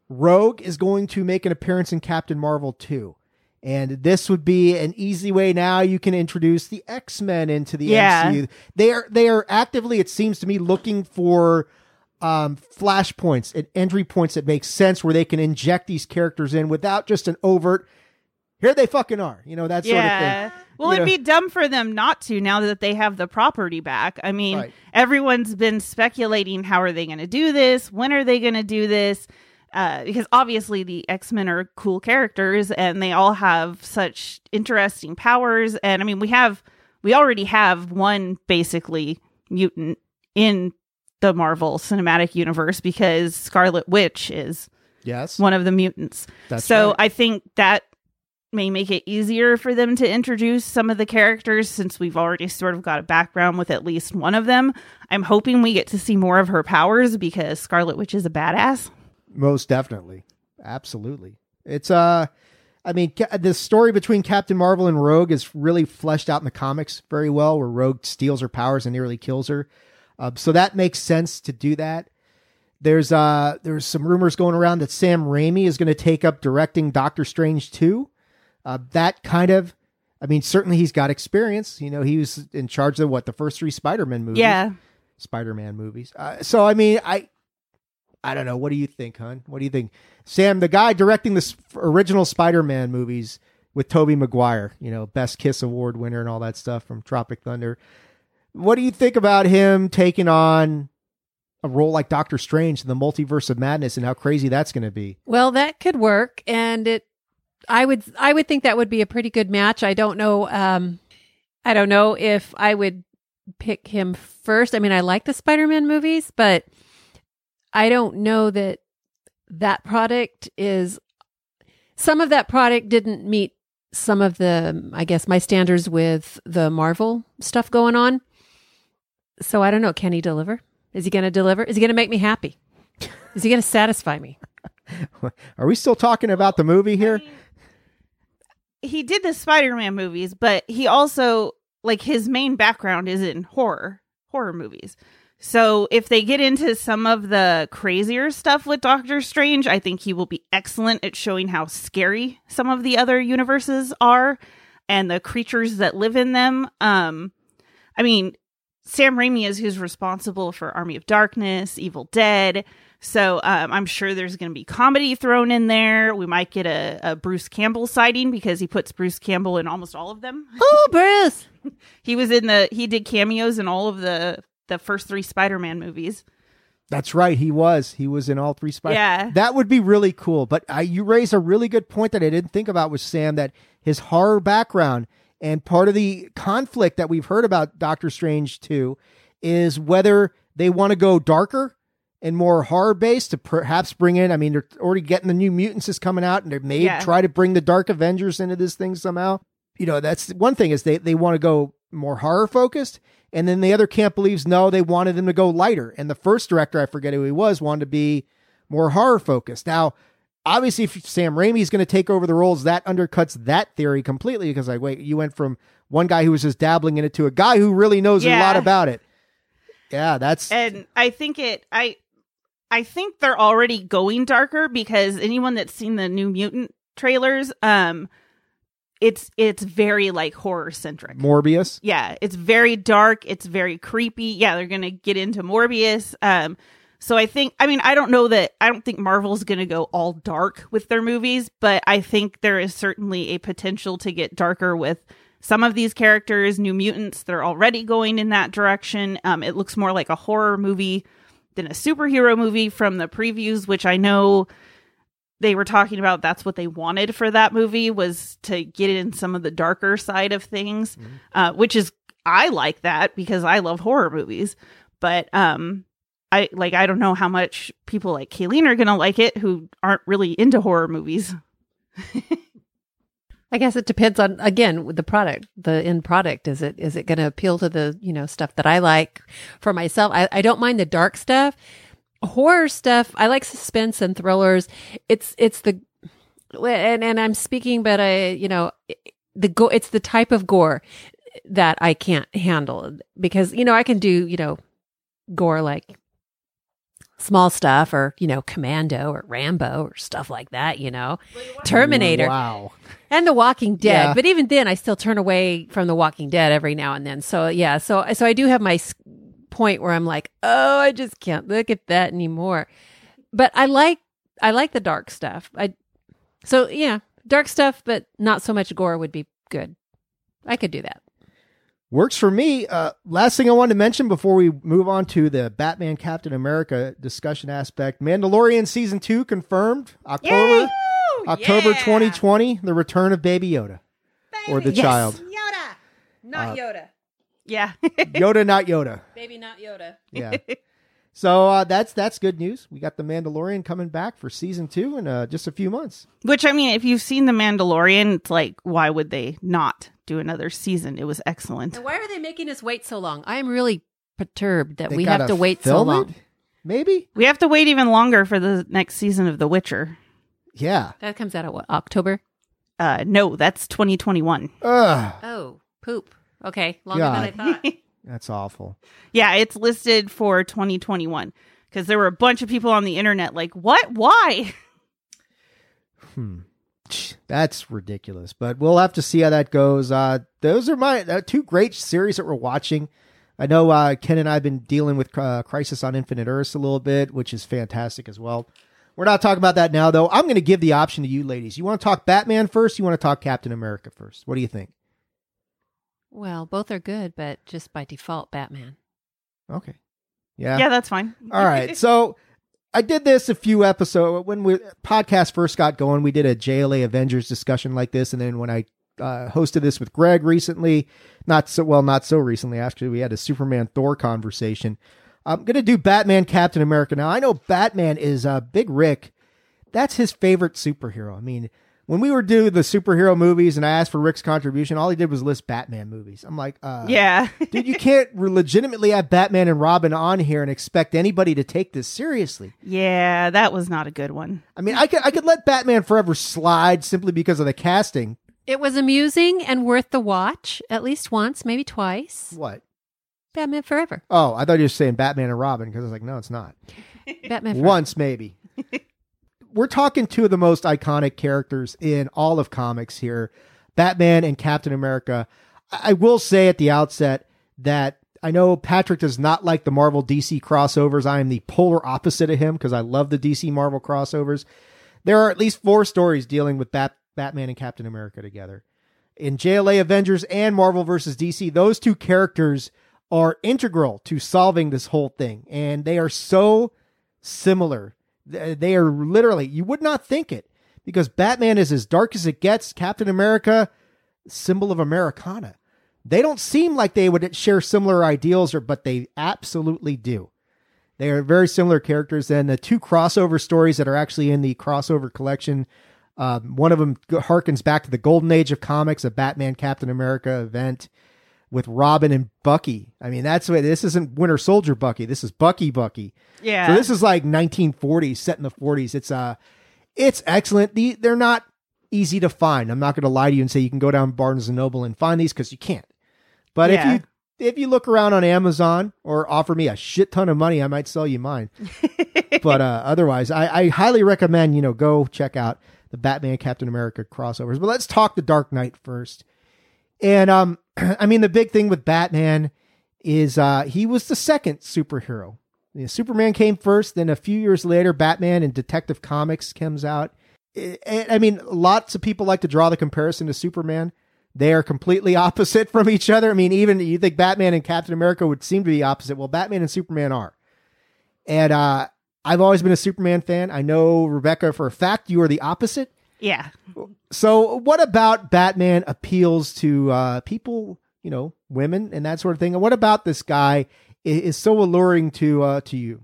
Rogue is going to make an appearance in Captain Marvel 2. And this would be an easy way now you can introduce the X-Men into the MCU. They are actively, it seems to me, looking for flashpoints and entry points that make sense where they can inject these characters in without just an overt, here they fucking are, that sort of thing. Well, it'd be dumb for them not to now that they have the property back. I mean, Everyone's been speculating, how are they going to do this? When are they going to do this? Because obviously the X-Men are cool characters and they all have such interesting powers. And I mean, we already have one basically mutant in the Marvel Cinematic Universe because Scarlet Witch is one of the mutants. So I think that may make it easier for them to introduce some of the characters since we've already sort of got a background with at least one of them. I'm hoping we get to see more of her powers because Scarlet Witch is a badass. Most definitely. Absolutely. It's, the story between Captain Marvel and Rogue is really fleshed out in the comics very well, where Rogue steals her powers and nearly kills her. So that makes sense to do that. There's some rumors going around that Sam Raimi is going to take up directing Doctor Strange 2. Certainly he's got experience. He was in charge of the first 3 Spider-Man movies. Yeah. Spider-Man movies. I don't know. What do you think, hon? What do you think? Sam, the guy directing the original Spider-Man movies with Tobey Maguire, Best Kiss Award winner and all that stuff from Tropic Thunder. What do you think about him taking on a role like Doctor Strange in the Multiverse of Madness and how crazy that's going to be? Well, that could work. And I would think that would be a pretty good match. I don't know if I would pick him first. I mean, I like the Spider-Man movies, but I don't know that product is, some of that product didn't meet some of the, I guess, my standards with the Marvel stuff going on. So I don't know. Can he deliver? Is he going to deliver? Is he going to make me happy? Is he going to satisfy me? Are we still talking about the movie here? He did the Spider-Man movies, but he also, his main background is in horror movies. So if they get into some of the crazier stuff with Doctor Strange, I think he will be excellent at showing how scary some of the other universes are and the creatures that live in them. Sam Raimi is who's responsible for Army of Darkness, Evil Dead. So I'm sure there's going to be comedy thrown in there. We might get a Bruce Campbell sighting because he puts Bruce Campbell in almost all of them. Oh, Bruce! He did cameos in all of the first 3 Spider-Man movies. That's right. He was in all 3 Spider-Man. Yeah. That would be really cool. But you raise a really good point that I didn't think about with Sam, that his horror background and part of the conflict that we've heard about Doctor Strange 2 is whether they want to go darker and more horror based to perhaps bring in, they're already getting the New Mutants is coming out and they may try to bring the Dark Avengers into this thing somehow. That's one thing is they want to go more horror focused. And then the other camp believes, no, they wanted them to go lighter. And the first director, I forget who he was, wanted to be more horror focused. Now, obviously, if Sam Raimi is going to take over the roles, that undercuts that theory completely because, you went from one guy who was just dabbling in it to a guy who really knows a lot about it. Yeah, that's... And I think I think they're already going darker because anyone that's seen the New Mutant trailers, it's very horror centric. Morbius? Yeah, it's very dark. It's very creepy. Yeah, they're going to get into Morbius. So I think, I don't think Marvel's going to go all dark with their movies, but I think there is certainly a potential to get darker with some of these characters. New Mutants, they're already going in that direction. It looks more like a horror movie than a superhero movie from the previews, which I know they were talking about. That's what they wanted for that movie, was to get in some of the darker side of things, which is, I like that because I love horror movies, but I don't know how much people like Kayleen are going to like it who aren't really into horror movies. I guess it depends on, again, the product, the end product. Is it going to appeal to the, stuff that I like for myself? I don't mind the dark stuff. Horror stuff, I like suspense and thrillers. It's the, and I'm speaking, but it's the type of gore that I can't handle because, I can do, gore like small stuff, or, Commando or Rambo or stuff like that, Terminator. Wow. And The Walking Dead. Yeah. But even then, I still turn away from The Walking Dead every now and then. So, yeah. So I do have my point where I'm like, oh, I just can't look at that anymore. But I like the dark stuff. Dark stuff, but not so much gore would be good. I could do that. Works for me. Last thing I wanted to mention before we move on to the Batman Captain America discussion aspect. Mandalorian Season 2 confirmed. October Yeah. 2020, the return of Baby Yoda. Or the Yes. child. Yoda. Not Yoda. Yeah. Yoda, not Yoda. Baby, not Yoda. Yeah. So that's good news. We got the Mandalorian coming back for Season 2 in just a few months. Which, I mean, if you've seen The Mandalorian, it's like, why would they not do another season? It was excellent. And why are they making us wait so long? I'm really perturbed that They we have gotta to wait so film long. it? Maybe? We have to wait even longer for the next season of The Witcher. Yeah. That comes out at what, October? No, that's 2021. Ugh. Oh, poop. Okay, longer God. than I thought. That's awful. Yeah, it's listed for 2021 because there were a bunch of people on the internet like, what? Why? That's ridiculous, but we'll have to see how that goes. Those are my two great series that we're watching. I know Ken and I have been dealing with Crisis on Infinite Earths a little bit, which is fantastic as well. We're not talking about that now, though. I'm going to give the option to you ladies. You want to talk Batman first? You want to talk Captain America first? What do you think? Well, both are good, but just by default, Batman. Okay. Yeah. Yeah, that's fine. All right. So I did this a few episodes when podcast first got going. We did a JLA Avengers discussion like this, and then when I hosted this with Greg recently, not so recently. Actually, we had a Superman Thor conversation. I'm gonna do Batman Captain America now. I know Batman is Big Rick. That's his favorite superhero. I mean, when we were doing the superhero movies, and I asked for Rick's contribution, all he did was list Batman movies. I'm like, Yeah. dude, you can't legitimately have Batman and Robin on here and expect anybody to take this seriously. Yeah, that was not a good one. I mean, I could let Batman Forever slide simply because of the casting. It was amusing and worth the watch, at least once, maybe twice. What? Batman Forever. Oh, I thought you were saying Batman and Robin because I was like, no, it's not. Batman Forever. Once, maybe. We're talking two of the most iconic characters in all of comics here, Batman and Captain America. I will say at the outset that I know Patrick does not like the Marvel DC crossovers. I am the polar opposite of him because I love the DC Marvel crossovers. There are at least 4 stories dealing with Batman and Captain America together. In JLA Avengers and Marvel vs. DC, those two characters are integral to solving this whole thing. And they are so similar. They are literally, you would not think it, because Batman is as dark as it gets. Captain America, symbol of Americana. They don't seem like they would share similar ideals, but they absolutely do. They are very similar characters. And the 2 crossover stories that are actually in the crossover collection, one of them harkens back to the golden age of comics, a Batman Captain America event with Robin and Bucky. I mean, that's what this isn't Winter Soldier Bucky. This is Bucky. Yeah. So this is like 1940s, set in the 40s. It's excellent. They're not easy to find. I'm not going to lie to you and say you can go down Barnes and Noble and find these because you can't. But Yeah. if you look around on Amazon or offer me a shit ton of money, I might sell you mine. But otherwise, I highly recommend, go check out the Batman Captain America crossovers. But let's talk the Dark Knight first. And I mean, the big thing with Batman is he was the second superhero. Superman came first, then a few years later, Batman and Detective Comics comes out. I mean, lots of people like to draw the comparison to Superman. They are completely opposite from each other. I mean, even you think Batman and Captain America would seem to be opposite. Well, Batman and Superman are. And I've always been a Superman fan. I know, Rebecca, for a fact, you are the opposite. Yeah. So what about Batman appeals to people, women and that sort of thing? And what about this guy is so alluring to you?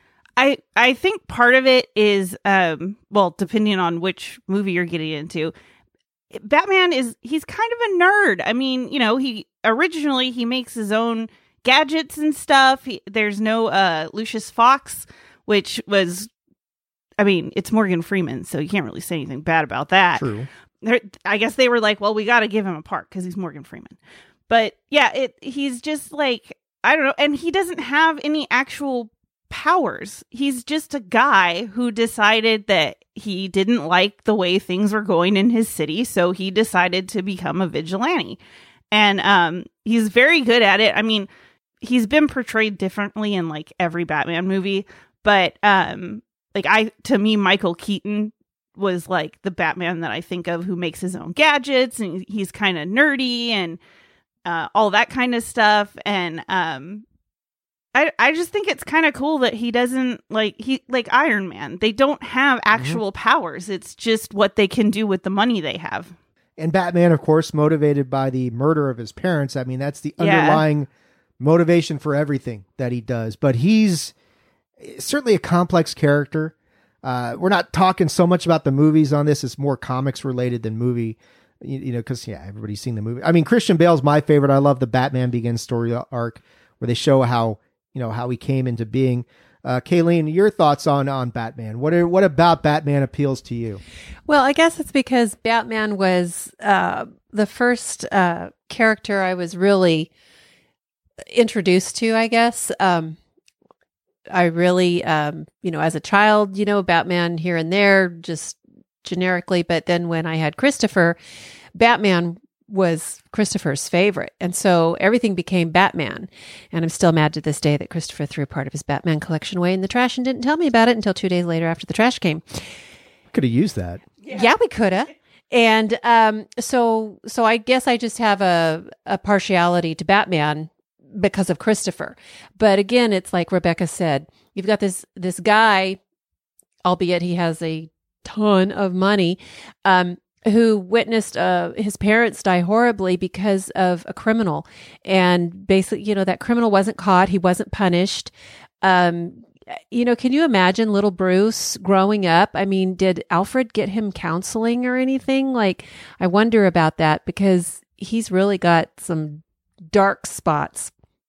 I think part of it is, depending on which movie you're getting into, Batman he's kind of a nerd. I mean, he originally makes his own gadgets and stuff. There's no Lucius Fox, which was, I mean, it's Morgan Freeman, so you can't really say anything bad about that. True. I guess they were like, well, we got to give him a part because he's Morgan Freeman. But yeah, he's just like, I don't know. And he doesn't have any actual powers. He's just a guy who decided that he didn't like the way things were going in his city, so he decided to become a vigilante. And he's very good at it. I mean, he's been portrayed differently in like every Batman movie, but to me, Michael Keaton was like the Batman that I think of, who makes his own gadgets, and he's kind of nerdy and all that kind of stuff. And I just think it's kind of cool that he doesn't like Iron Man. They don't have actual powers. It's just what they can do with the money they have. And Batman, of course, motivated by the murder of his parents. I mean, that's the underlying motivation for everything that he does. But he's certainly a complex character. We're not talking so much about the movies on this. It's more comics related than movie, because, everybody's seen the movie. I mean, Christian Bale's my favorite. I love the Batman Begins story arc where they show how he came into being. Kayleen, your thoughts on Batman? What about Batman appeals to you? Well, I guess it's because Batman was the first character I was really introduced to, I guess. I really, as a child, Batman here and there, just generically. But then when I had Christopher, Batman was Christopher's favorite. And so everything became Batman. And I'm still mad to this day that Christopher threw part of his Batman collection away in the trash and didn't tell me about it until 2 days later after the trash came. Could have used that. Yeah, we could have. And so I guess I just have a partiality to Batman because of Christopher. But again, it's like Rebecca said, you've got this guy, albeit he has a ton of money, who witnessed his parents die horribly because of a criminal. And basically, that criminal wasn't caught. He wasn't punished. Can you imagine little Bruce growing up? I mean, did Alfred get him counseling or anything? Like, I wonder about that because he's really got some dark spots.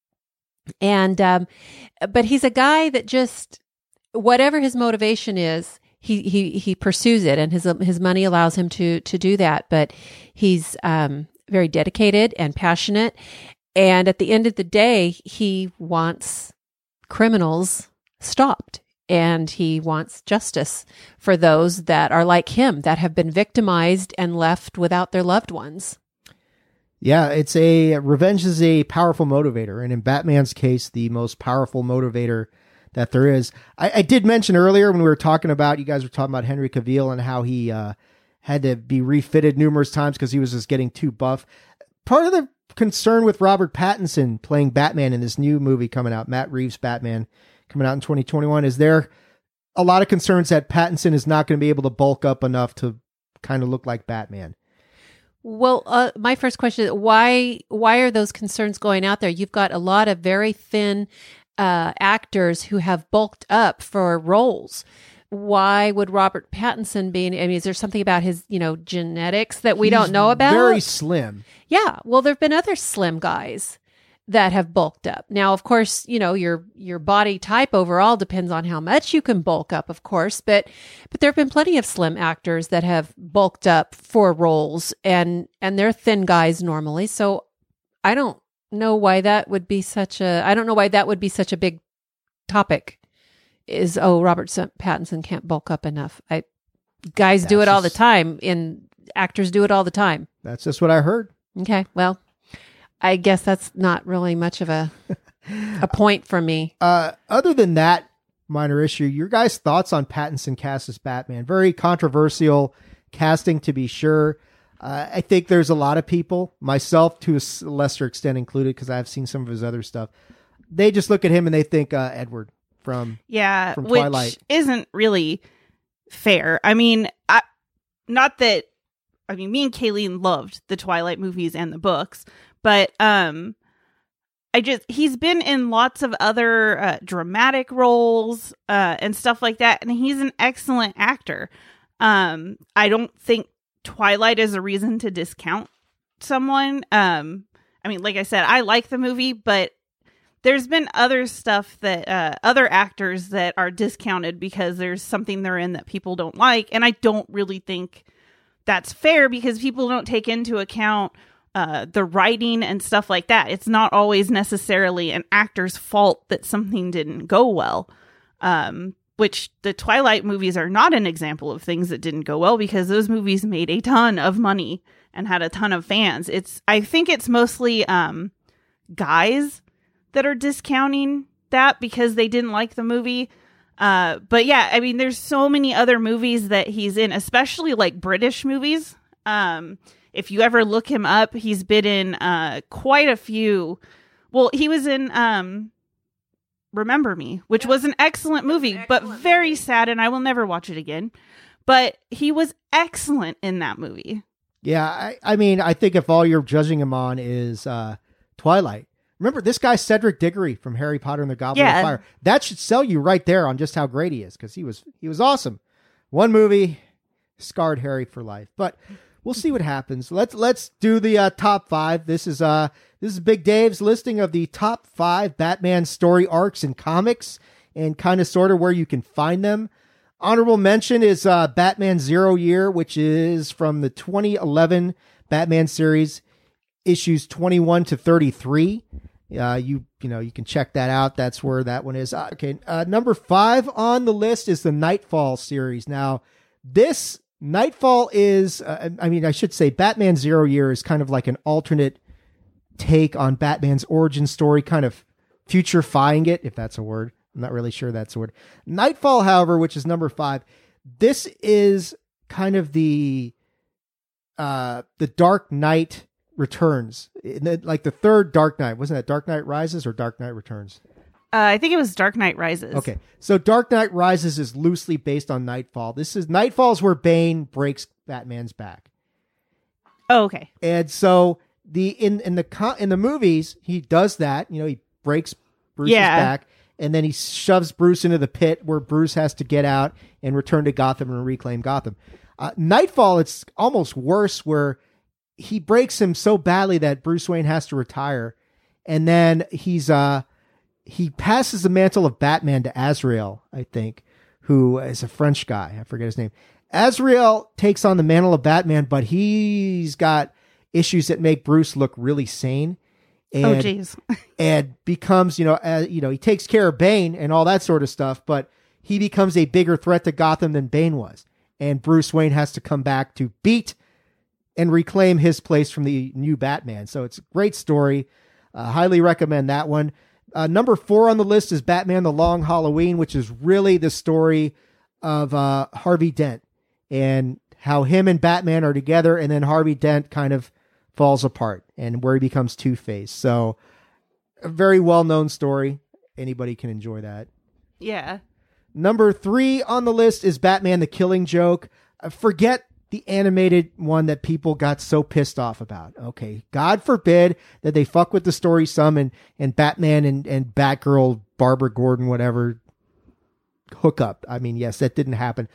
And, but he's a guy that just, whatever his motivation is, he pursues it, and his money allows him to do that. But he's very dedicated and passionate. And at the end of the day, he wants criminals stopped, and he wants justice for those that are like him, that have been victimized and left without their loved ones. Yeah, revenge is a powerful motivator, and in Batman's case, the most powerful motivator that there is. I did mention earlier when we were talking about, you guys were talking about Henry Cavill and how he had to be refitted numerous times because he was just getting too buff. Part of the concern with Robert Pattinson playing Batman in this new movie coming out, Matt Reeves' Batman, coming out in 2021, is there a lot of concerns that Pattinson is not going to be able to bulk up enough to kind of look like Batman? Well, my first question is, why are those concerns going out there? You've got a lot of very thin actors who have bulked up for roles. Why would Robert Pattinson be? I mean, is there something about his, genetics that we don't know about? Very slim. Yeah. Well, there've been other slim guys that have bulked up. Now, of course, your body type overall depends on how much you can bulk up, of course, but there have been plenty of slim actors that have bulked up for roles, and they're thin guys normally. So I don't know why that would be such a big topic. Is, Robert Pattinson can't bulk up enough. Guys do it all the time, and actors do it all the time. That's just what I heard. Okay, well, I guess that's not really much of a point for me. Other than that minor issue, your guys' thoughts on Pattinson cast as Batman? Very controversial casting, to be sure. I think there's a lot of people, myself to a lesser extent included, because I've seen some of his other stuff. They just look at him and they think Edward from Twilight. Which isn't really fair. I mean, me and Kayleen loved the Twilight movies and the books, but he's been in lots of other dramatic roles and stuff like that, and he's an excellent actor. I don't think Twilight is a reason to discount someone. Like I said, I like the movie, but there's been other stuff that other actors that are discounted because there's something they're in that people don't like. And I don't really think that's fair because people don't take into account the writing and stuff like that. It's not always necessarily an actor's fault that something didn't go well. which the Twilight movies are not an example of things that didn't go well, because those movies made a ton of money and had a ton of fans. I think it's mostly guys that are discounting that because they didn't like the movie. But yeah, I mean, there's so many other movies that he's in, especially like British movies. If you ever look him up, he's been in quite a few. Well, he was in Remember Me, which was an excellent movie, but very sad, and I will never watch it again. But he was excellent in that movie. Yeah, I mean, I think if all you're judging him on is Twilight. Remember, this guy Cedric Diggory from Harry Potter and the Goblet of Fire. That should sell you right there on just how great he is, because he was awesome. One movie scarred Harry for life. But we'll see what happens. Let's do the top 5. This is Big Dave's listing of the top 5 Batman story arcs in comics and kind of sort of where you can find them. Honorable mention is Batman Zero Year, which is from the 2011 Batman series, issues 21 to 33. You can check that out. That's where that one is. Okay. Number 5 on the list is the Nightfall series. Now, this Nightfall is, I should say Batman Zero Year is kind of like an alternate take on Batman's origin story, kind of futurifying it, if that's a word. I'm not really sure that's a word. Nightfall, however, which is number 5, this is kind of the Dark Knight Returns, like the third Dark Knight. Wasn't that Dark Knight Rises or Dark Knight Returns? I think it was Dark Knight Rises. Okay, so Dark Knight Rises is loosely based on Nightfall. Nightfall's where Bane breaks Batman's back. Oh, okay. And so in the movies, he does that. He breaks Bruce's back, and then he shoves Bruce into the pit where Bruce has to get out and return to Gotham and reclaim Gotham. Nightfall, it's almost worse, where he breaks him so badly that Bruce Wayne has to retire, and then he passes the mantle of Batman to Azrael, I think, who is a French guy. I forget his name. Azrael takes on the mantle of Batman, but he's got issues that make Bruce look really sane. And, geez. And becomes, he takes care of Bane and all that sort of stuff, but he becomes a bigger threat to Gotham than Bane was. And Bruce Wayne has to come back to beat and reclaim his place from the new Batman. So it's a great story. Highly recommend that one. Number 4 on the list is Batman The Long Halloween, which is really the story of Harvey Dent and how him and Batman are together, and then Harvey Dent kind of falls apart and where he becomes Two-Face. So a very well-known story. Anybody can enjoy that. Yeah. Number 3 on the list is Batman The Killing Joke. Forget the animated one that people got so pissed off about. Okay. God forbid that they fuck with the story some and Batman and Batgirl, Barbara Gordon, whatever, hook up. I mean, yes, that didn't happen.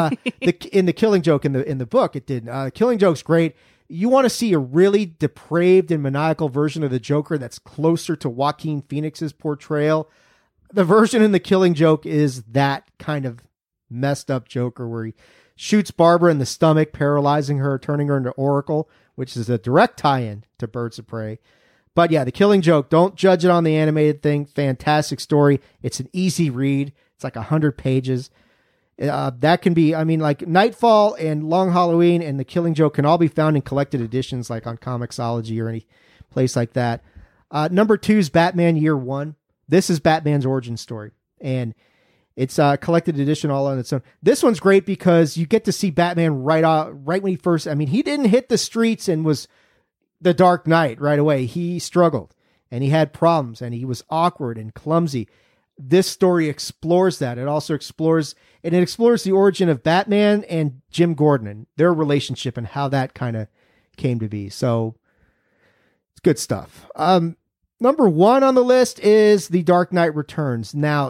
In the Killing Joke in the book, it didn't. Killing Joke's great. You want to see a really depraved and maniacal version of the Joker that's closer to Joaquin Phoenix's portrayal. The version in The Killing Joke is that kind of messed up Joker where he shoots Barbara in the stomach, paralyzing her, turning her into Oracle, which is a direct tie-in to Birds of Prey. But yeah, The Killing Joke, don't judge it on the animated thing. Fantastic story. It's an easy read. It's like 100 pages. That can be, like Nightfall and Long Halloween and The Killing Joke can all be found in collected editions, like on Comixology or any place like that. Number 2 is Batman Year One. This is Batman's origin story, and it's a collected edition all on its own. This one's great because you get to see Batman right when he first, he didn't hit the streets and was the Dark Knight right away. He struggled and he had problems and he was awkward and clumsy. This story explores that. It also explores the origin of Batman and Jim Gordon and their relationship and how that kind of came to be. So it's good stuff. Number 1 on the list is The Dark Knight Returns. Now,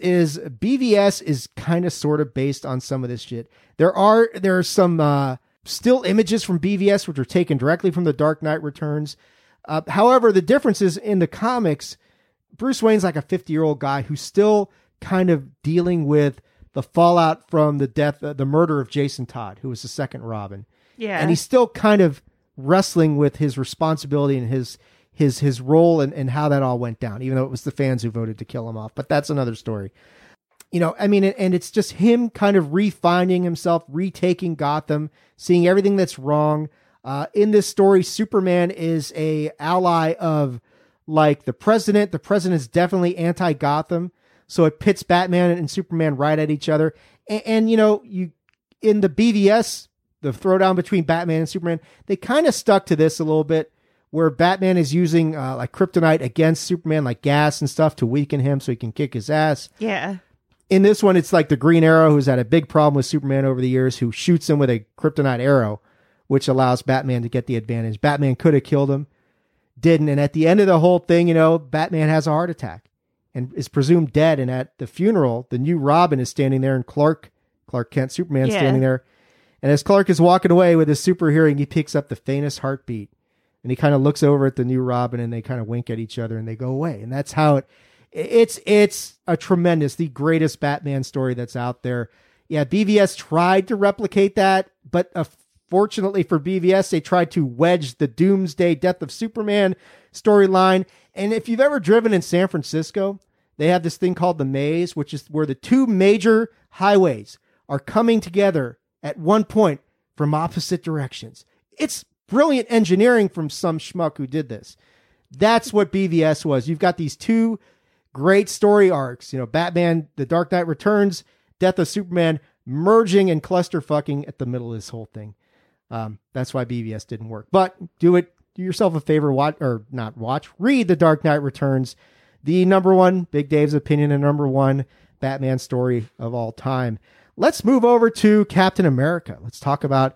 BVS is kind of sort of based on some of this shit. There are some still images from BVS which are taken directly from The Dark Knight Returns. However, the difference is in the comics, Bruce Wayne's like a 50-year-old guy who's still kind of dealing with the fallout from the murder of Jason Todd, who was the second Robin. Yeah. And he's still kind of wrestling with his responsibility and his role and how that all went down, even though it was the fans who voted to kill him off. But that's another story. you know, I mean, and it's just him kind of refinding himself, retaking Gotham, seeing everything that's wrong. In this story, Superman is a ally of like the president. The president's definitely anti-Gotham. So it pits Batman and Superman right at each other. And you know, in the BVS, the throwdown between Batman and Superman, they kind of stuck to this a little bit, where Batman is using like kryptonite against Superman, like gas and stuff, to weaken him so he can kick his ass. Yeah. In this one, it's like the Green Arrow, who's had a big problem with Superman over the years, who shoots him with a kryptonite arrow, which allows Batman to get the advantage. Batman could have killed him, didn't. And at the end of the whole thing, you know, Batman has a heart attack and is presumed dead. And at the funeral, the new Robin is standing there, and Clark Kent, Superman, standing there. And as Clark is walking away with his super hearing, he picks up the faintest heartbeat. And he kind of looks over at the new Robin, and they kind of wink at each other, and they go away. And that's how it's a tremendous, the greatest Batman story that's out there. Yeah, BVS tried to replicate that, but fortunately for BVS, they tried to wedge the Doomsday Death of Superman storyline. And if you've ever driven in San Francisco, they have this thing called the Maze, which is where the two major highways are coming together at one point from opposite directions. It's brilliant engineering from some schmuck who did this. That's what BVS was. You've got these two great story arcs, you know, Batman, The Dark Knight Returns, Death of Superman, merging and clusterfucking at the middle of this whole thing. That's why BVS didn't work. But do yourself a favor, read The Dark Knight Returns, the number one, Big Dave's opinion, and number one Batman story of all time. Let's move over to Captain America. Let's talk about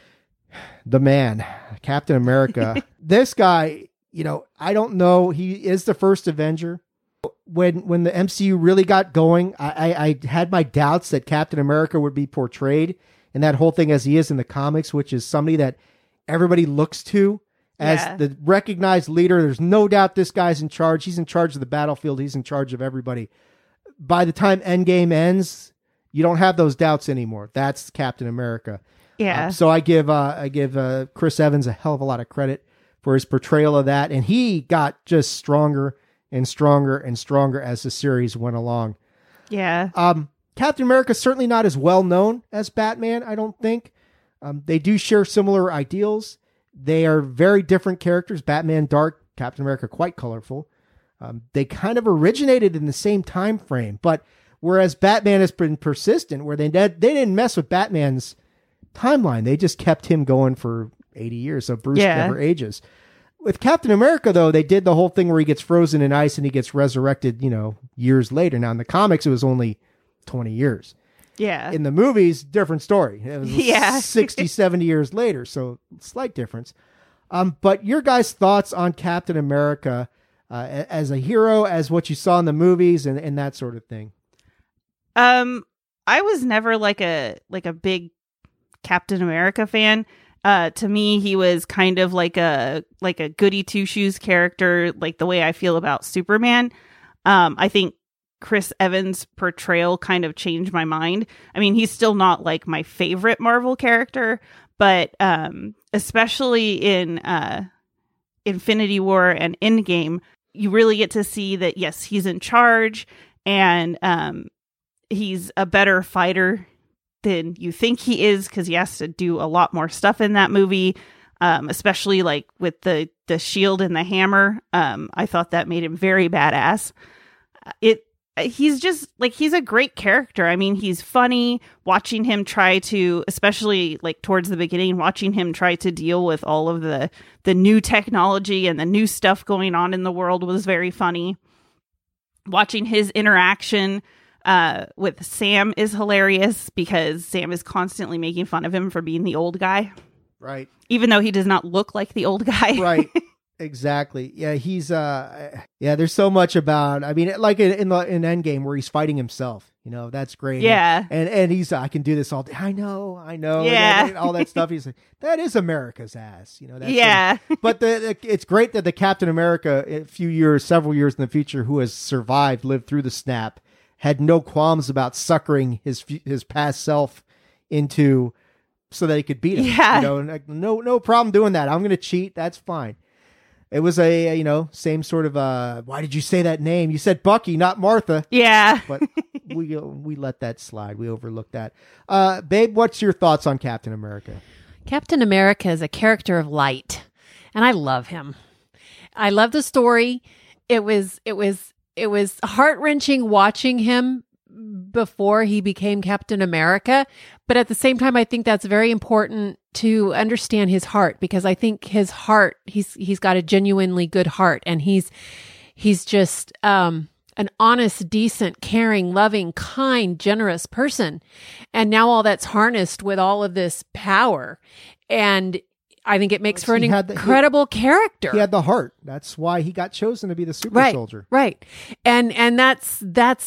the man, Captain America. This guy, you know, I don't know. He is the first Avenger. When the MCU really got going, I had my doubts that Captain America would be portrayed in that whole thing as he is in the comics, which is somebody that everybody looks to as the recognized leader. There's no doubt this guy's in charge. He's in charge of the battlefield. He's in charge of everybody. By the time Endgame ends, you don't have those doubts anymore. That's Captain America. Yeah. So I give Chris Evans a hell of a lot of credit for his portrayal of that. And he got just stronger and stronger and stronger as the series went along. Yeah. Captain America is certainly not as well known as Batman, I don't think. They do share similar ideals. They are very different characters. Batman dark, Captain America quite colorful. They kind of originated in the same time frame, but whereas Batman has been persistent, where they didn't mess with Batman's timeline. They just kept him going for 80 years, so Bruce never ages. With Captain America, though, they did the whole thing where he gets frozen in ice and he gets resurrected, you know, years later. Now, in the comics, it was only 20 years. Yeah. In the movies, different story. It was 60, 70 years later, so slight difference. But your guys' thoughts on Captain America as a hero, as what you saw in the movies and that sort of thing? I was never like a big Captain America fan. To me, he was kind of like a goody two shoes character, like the way I feel about Superman. I think Chris Evans' portrayal kind of changed my mind. I mean, he's still not like my favorite Marvel character, but especially in Infinity War and Endgame, you really get to see that, yes, he's in charge and he's a better fighter than you think he is, because he has to do a lot more stuff in that movie, especially like with the shield and the hammer. I thought that made him very badass. He's just like, he's a great character. I mean, he's funny. Watching him try to, especially like towards the beginning, watching him try to deal with all of the new technology and the new stuff going on in the world was very funny. Watching his interaction with Sam is hilarious, because Sam is constantly making fun of him for being the old guy. Right. Even though he does not look like the old guy. Right. Exactly. Yeah, he's there's so much about, I mean, like in Endgame where he's fighting himself, you know, that's great. Yeah. And he's I can do this all day. I know. Yeah. And all that stuff. He's like, that is America's ass, you know. That's yeah. But it's great that the Captain America, several years in the future, who has lived through the snap, had no qualms about suckering his past self into so that he could beat him. Yeah. You know, no problem doing that. I'm going to cheat. That's fine. It was a, same sort of, why did you say that name? You said Bucky, not Martha. Yeah. But we let that slide. We overlooked that. Babe, what's your thoughts on Captain America? Captain America is a character of light, and I love him. I love the story. It was heart-wrenching watching him before he became Captain America, but at the same time, I think that's very important to understand his heart, because I think his heart, he's got a genuinely good heart, and he's just an honest, decent, caring, loving, kind, generous person. And now all that's harnessed with all of this power, and I think it makes for an incredible character. He had the heart. That's why he got chosen to be the super soldier. Right. And that's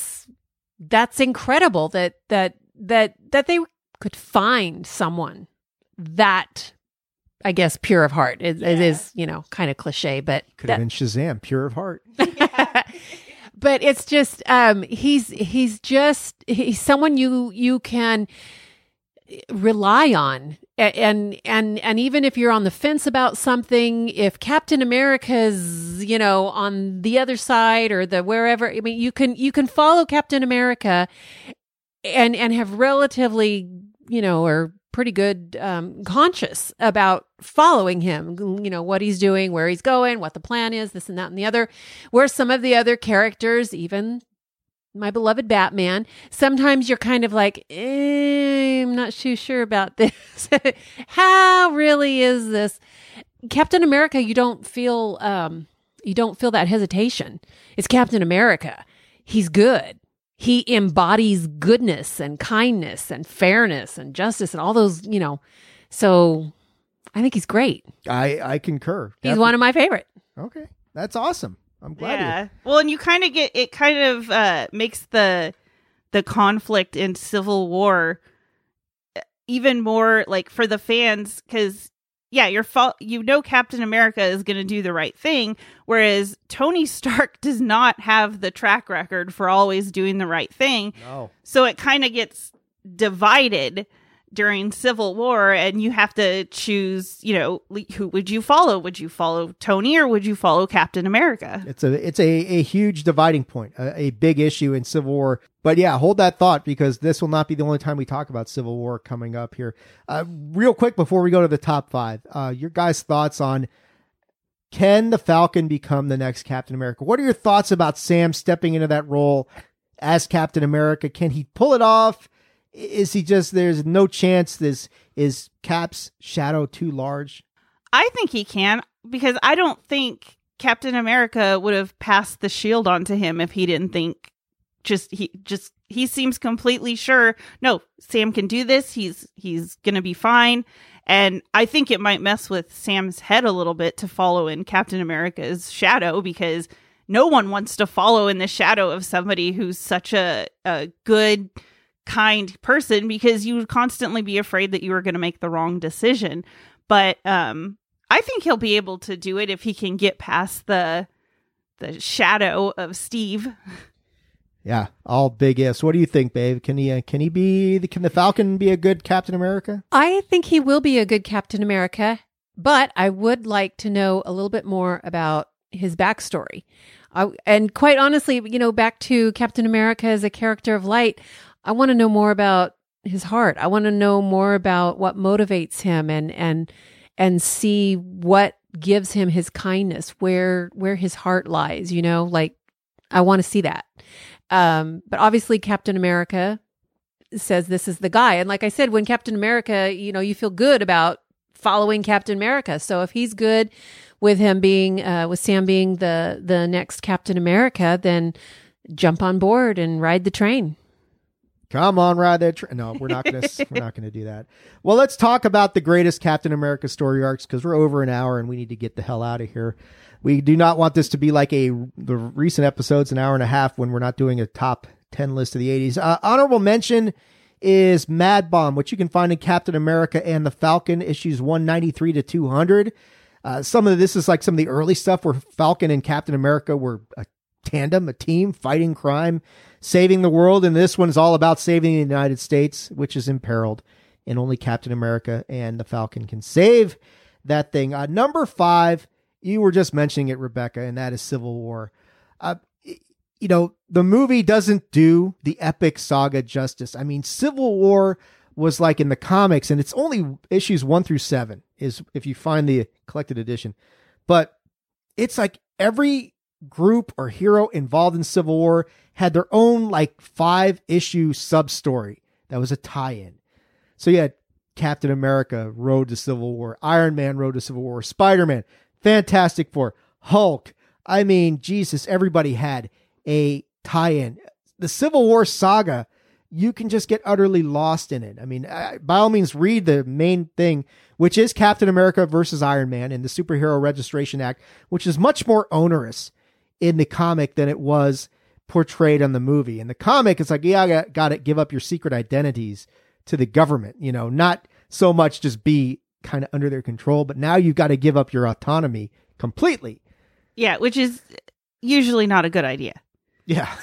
incredible that they could find someone that, I guess, pure of heart. It is, kind of cliche, but could have been Shazam, pure of heart. But it's just, he's someone you can rely on. And even if you're on the fence about something, if Captain America's, on the other side or the wherever, I mean, you can follow Captain America and have relatively, or pretty good conscious about following him, what he's doing, where he's going, what the plan is, this and that and the other. Where some of the other characters, even my beloved Batman, sometimes you're kind of like, I'm not too sure about this. How really is this? Captain America, you don't feel that hesitation. It's Captain America. He's good. He embodies goodness and kindness and fairness and justice and all those, so I think he's great. I concur. Definitely. He's one of my favorite. Okay. That's awesome. I'm glad. Yeah. Well, and you kind of get, it kind of makes the conflict in Civil War even more like for the fans, because Captain America is going to do the right thing, whereas Tony Stark does not have the track record for always doing the right thing. No. So it kind of gets divided during Civil War, and you have to choose, who would you follow? Would you follow Tony or would you follow Captain America? It's a huge dividing point, a big issue in Civil War. But yeah, hold that thought, because this will not be the only time we talk about Civil War coming up here. Real quick before we go to the top 5, your guys' thoughts on, can the Falcon become the next Captain America? What are your thoughts about Sam stepping into that role as Captain America? Can he pull it off? Is he just, there's no chance is Cap's shadow too large? I think he can, because I don't think Captain America would have passed the shield on to him if he didn't think he seems completely sure, no, Sam can do this. He's going to be fine. And I think it might mess with Sam's head a little bit to follow in Captain America's shadow, because no one wants to follow in the shadow of somebody who's such a good, kind person, because you would constantly be afraid that you were going to make the wrong decision. But I think he'll be able to do it if he can get past the shadow of Steve. Yeah, all big ifs. What do you think, babe? Can the Falcon be a good Captain America? I think he will be a good Captain America, but I would like to know a little bit more about his backstory. And quite honestly, back to Captain America as a character of light, I want to know more about his heart. I want to know more about what motivates him and see what gives him his kindness, where his heart lies, I want to see that. But obviously Captain America says this is the guy. And like I said, when Captain America, you feel good about following Captain America. So if he's good with him being, with Sam being the next Captain America, then jump on board and ride the train. Come on, ride that train. No, we're not going to do that. Well, let's talk about the greatest Captain America story arcs, because we're over an hour and we need to get the hell out of here. We do not want this to be like the recent episodes, an hour and a half, when we're not doing a top 10 list of the 80s. Honorable mention is Mad Bomb, which you can find in Captain America and the Falcon, issues 193 to 200. Some of this is like some of the early stuff where Falcon and Captain America were a tandem, a team, fighting crime, saving the world. And this one is all about saving the United States, which is imperiled. And only Captain America and the Falcon can save that thing. Number 5 You were just mentioning it, Rebecca, and that is Civil War. The movie doesn't do the epic saga justice. I mean, Civil War was like in the comics, and it's only issues 1 through 7 is if you find the collected edition. But it's like every group or hero involved in Civil War had their own like 5-issue sub-story that was a tie-in. So you had Captain America, Road to Civil War, Iron Man, Road to Civil War, Spider-Man, Fantastic Four, Hulk. I mean, Jesus, everybody had a tie-in. The Civil War saga, you can just get utterly lost in it. I mean, by all means, read the main thing, which is Captain America versus Iron Man and the Superhero Registration Act, which is much more onerous in the comic than it was portrayed on the movie. In the comic, it's like, yeah, got to give up your secret identities to the government, not so much just be kind of under their control, but now you've got to give up your autonomy completely. Yeah, which is usually not a good idea. Yeah,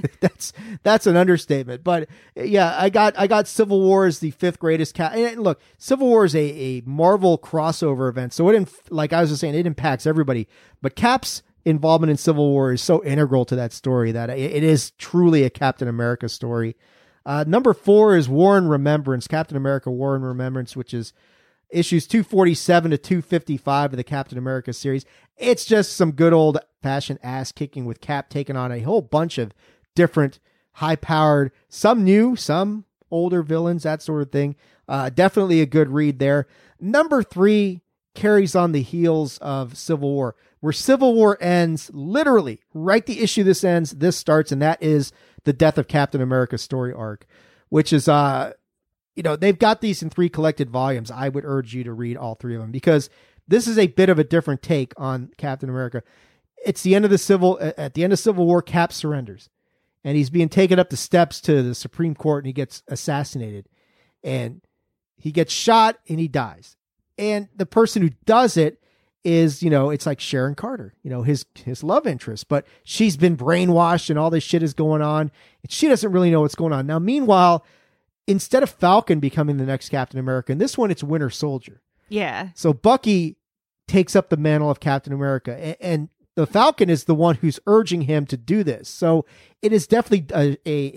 that's an understatement. But yeah, I got Civil War as the 5th greatest. And look, Civil War is a Marvel crossover event, so like I was just saying, it impacts everybody. But Cap's involvement in Civil War is so integral to that story that it is truly a Captain America story. Number 4 is War and Remembrance, Captain America: War and Remembrance, which is issues 247 to 255 of the Captain America series. It's just some good old fashioned ass kicking with Cap taking on a whole bunch of different high powered, some new, some older villains, that sort of thing. Definitely a good read there. Number 3 carries on the heels of Civil War, where Civil War ends literally right the issue this ends, this starts, and that is the death of Captain America story arc, which is, they've got these in 3 collected volumes. I would urge you to read all 3 of them because this is a bit of a different take on Captain America. It's at the end of Civil War, Cap surrenders and he's being taken up the steps to the Supreme Court and he gets assassinated and he gets shot and he dies. And the person who does it is, it's like Sharon Carter, his love interest, but she's been brainwashed and all this shit is going on and she doesn't really know what's going on. Now, meanwhile, instead of Falcon becoming the next Captain America, in this one, it's Winter Soldier. Yeah. So Bucky takes up the mantle of Captain America, and the Falcon is the one who's urging him to do this. So it is definitely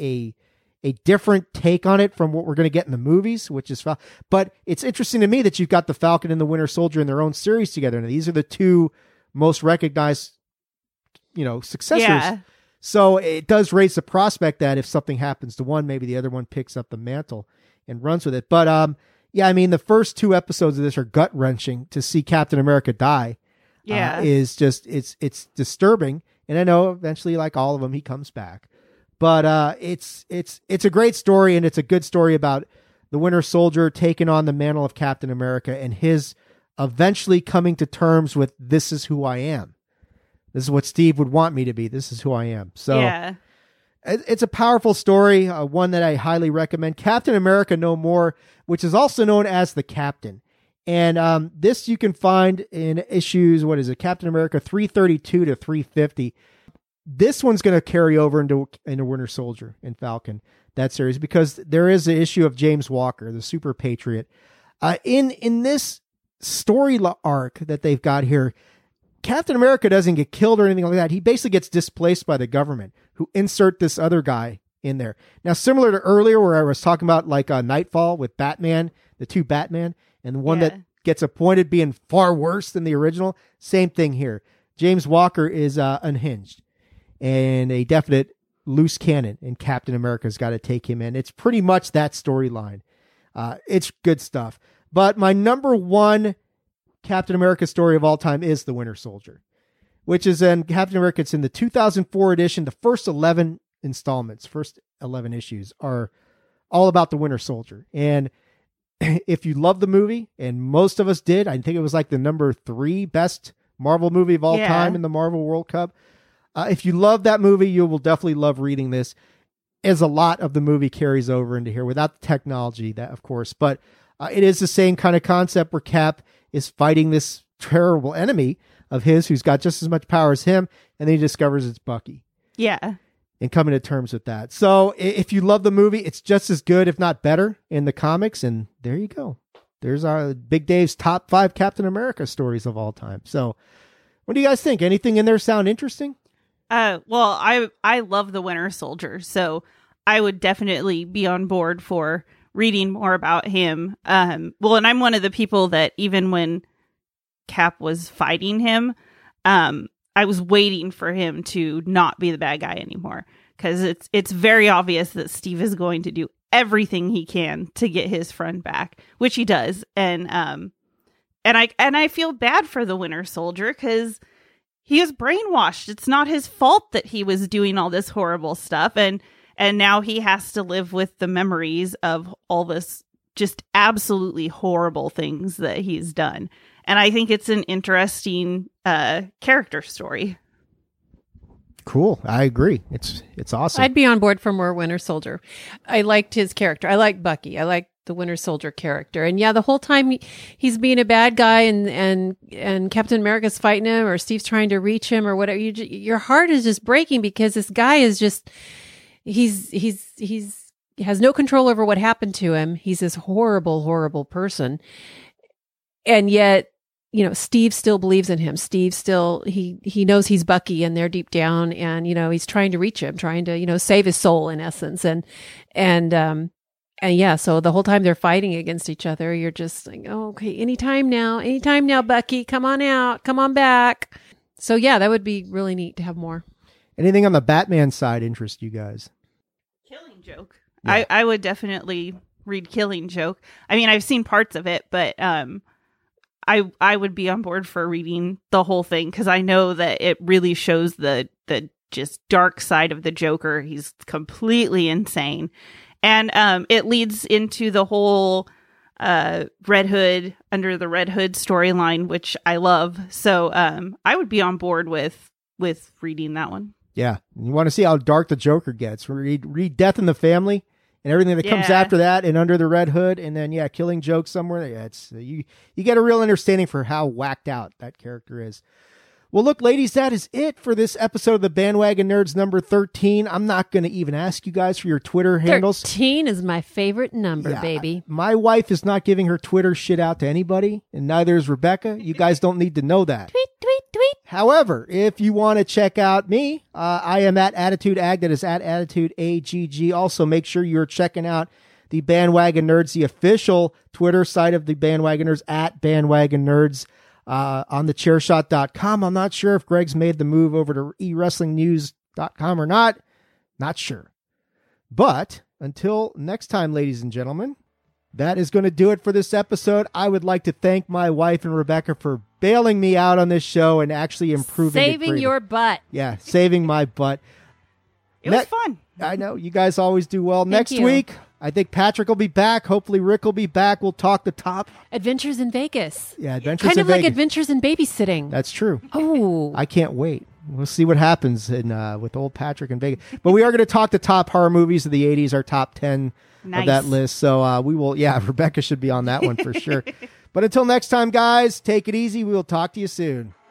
a different take on it from what we're going to get in the movies, which is but it's interesting to me that you've got the Falcon and the Winter Soldier in their own series together. And these are the 2 most recognized, successors. Yeah. So it does raise the prospect that if something happens to one, maybe the other one picks up the mantle and runs with it. But I mean, the first 2 episodes of this are gut wrenching. To see Captain America die, is just it's disturbing. And I know eventually, like all of them, he comes back. But it's a great story, and it's a good story about the Winter Soldier taking on the mantle of Captain America and his eventually coming to terms with, this is who I am. This is what Steve would want me to be. This is who I am. So yeah. It's a powerful story, one that I highly recommend. Captain America No More, which is also known as The Captain. And this you can find in issues, Captain America 332 to 350. This one's going to carry over into Winter Soldier and Falcon, that series, because there is an issue of James Walker, the Super Patriot. In this story arc that they've got here, Captain America doesn't get killed or anything like that. He basically gets displaced by the government, who insert this other guy in there. Now, similar to earlier where I was talking about like Nightfall with Batman, the 2 Batman, and the one that gets appointed being far worse than the original, same thing here. James Walker is unhinged and a definite loose cannon, and Captain America's got to take him in. It's pretty much that storyline. It's good stuff. But my number 1 Captain America story of all time is The Winter Soldier, which is in Captain America. It's in the 2004 edition. The first 11 installments, first 11 issues are all about the Winter Soldier. And if you love the movie, and most of us did, I think it was like the number 3 best Marvel movie of all time in the Marvel World Cup. If you love that movie, you will definitely love reading this, as a lot of the movie carries over into here without the technology, that of course, but it is the same kind of concept where Cap is fighting this terrible enemy of his who's got just as much power as him, and then he discovers it's Bucky. Yeah. And coming to terms with that. So if you love the movie, it's just as good, if not better, in the comics, and there you go. There's our Big Dave's top 5 Captain America stories of all time. So What do you guys think? Anything in there sound interesting? Well, I love the Winter Soldier, so I would definitely be on board for reading more about him. Well, and I'm one of the people that even when Cap was fighting him, I was waiting for him to not be the bad guy anymore, because it's very obvious that Steve is going to do everything he can to get his friend back, which he does. And I feel bad for the Winter Soldier because he was brainwashed. It's not his fault that he was doing all this horrible stuff, and now he has to live with the memories of all this just absolutely horrible things that he's done. And I think it's an interesting character story. Cool. I agree. It's awesome. I'd be on board for more Winter Soldier. I liked his character. I liked Bucky. I liked the Winter Soldier character. And yeah, the whole time he's being a bad guy and Captain America's fighting him, or Steve's trying to reach him or whatever, your heart is just breaking because this guy is just, he has no control over what happened to him. He's this horrible, horrible person. And yet, Steve still believes in him. Steve still, he knows he's Bucky in there deep down, and, he's trying to reach him, trying to, save his soul in essence. And yeah, so the whole time they're fighting against each other, you're just like, oh, okay, anytime now, Bucky, come on out, come on back. So yeah, that would be really neat to have more. Anything on the Batman side interest you guys? Killing Joke. Yeah. I would definitely read Killing Joke. I mean, I've seen parts of it, but I would be on board for reading the whole thing, because I know that it really shows the just dark side of the Joker. He's completely insane. And it leads into the whole Red Hood, Under the Red Hood storyline, which I love. So I would be on board with reading that one. Yeah. You want to see how dark the Joker gets. Read Death in the Family and everything that comes after that, and Under the Red Hood, and then Killing Joke somewhere. Yeah, it's you get a real understanding for how whacked out that character is. Well, look, ladies, that is it for this episode of the Bandwagon Nerds number 13. I'm not going to even ask you guys for your Twitter handles. 13 is my favorite number, baby. My wife is not giving her Twitter shit out to anybody, and neither is Rebecca. You guys don't need to know that. Tweet, tweet, tweet. However, if you want to check out me, I am at Attitude Ag. That is at Attitude AGG. Also, make sure you're checking out the Bandwagon Nerds, the official Twitter site of the Bandwagon Nerds, at Bandwagon Nerds. On thechairshot.com. I'm not sure if Greg's made the move over to eWrestlingNews.com or not. Not sure. But until next time, ladies and gentlemen, that is going to do it for this episode. I would like to thank my wife and Rebecca for bailing me out on this show and actually improving it. Saving your butt. Yeah, saving my butt. It was fun. I know. You guys always do well. Next you. week, I think Patrick will be back. Hopefully Rick will be back. We'll talk the top. Adventures in Vegas. Yeah, Adventures kind in of like Vegas. Adventures in Babysitting. That's true. Oh. I can't wait. We'll see what happens with old Patrick in Vegas. But we are going to talk the top horror movies of the 80s, our top 10 of that list. So we will, Rebecca should be on that one for sure. But until next time, guys, take it easy. We will talk to you soon.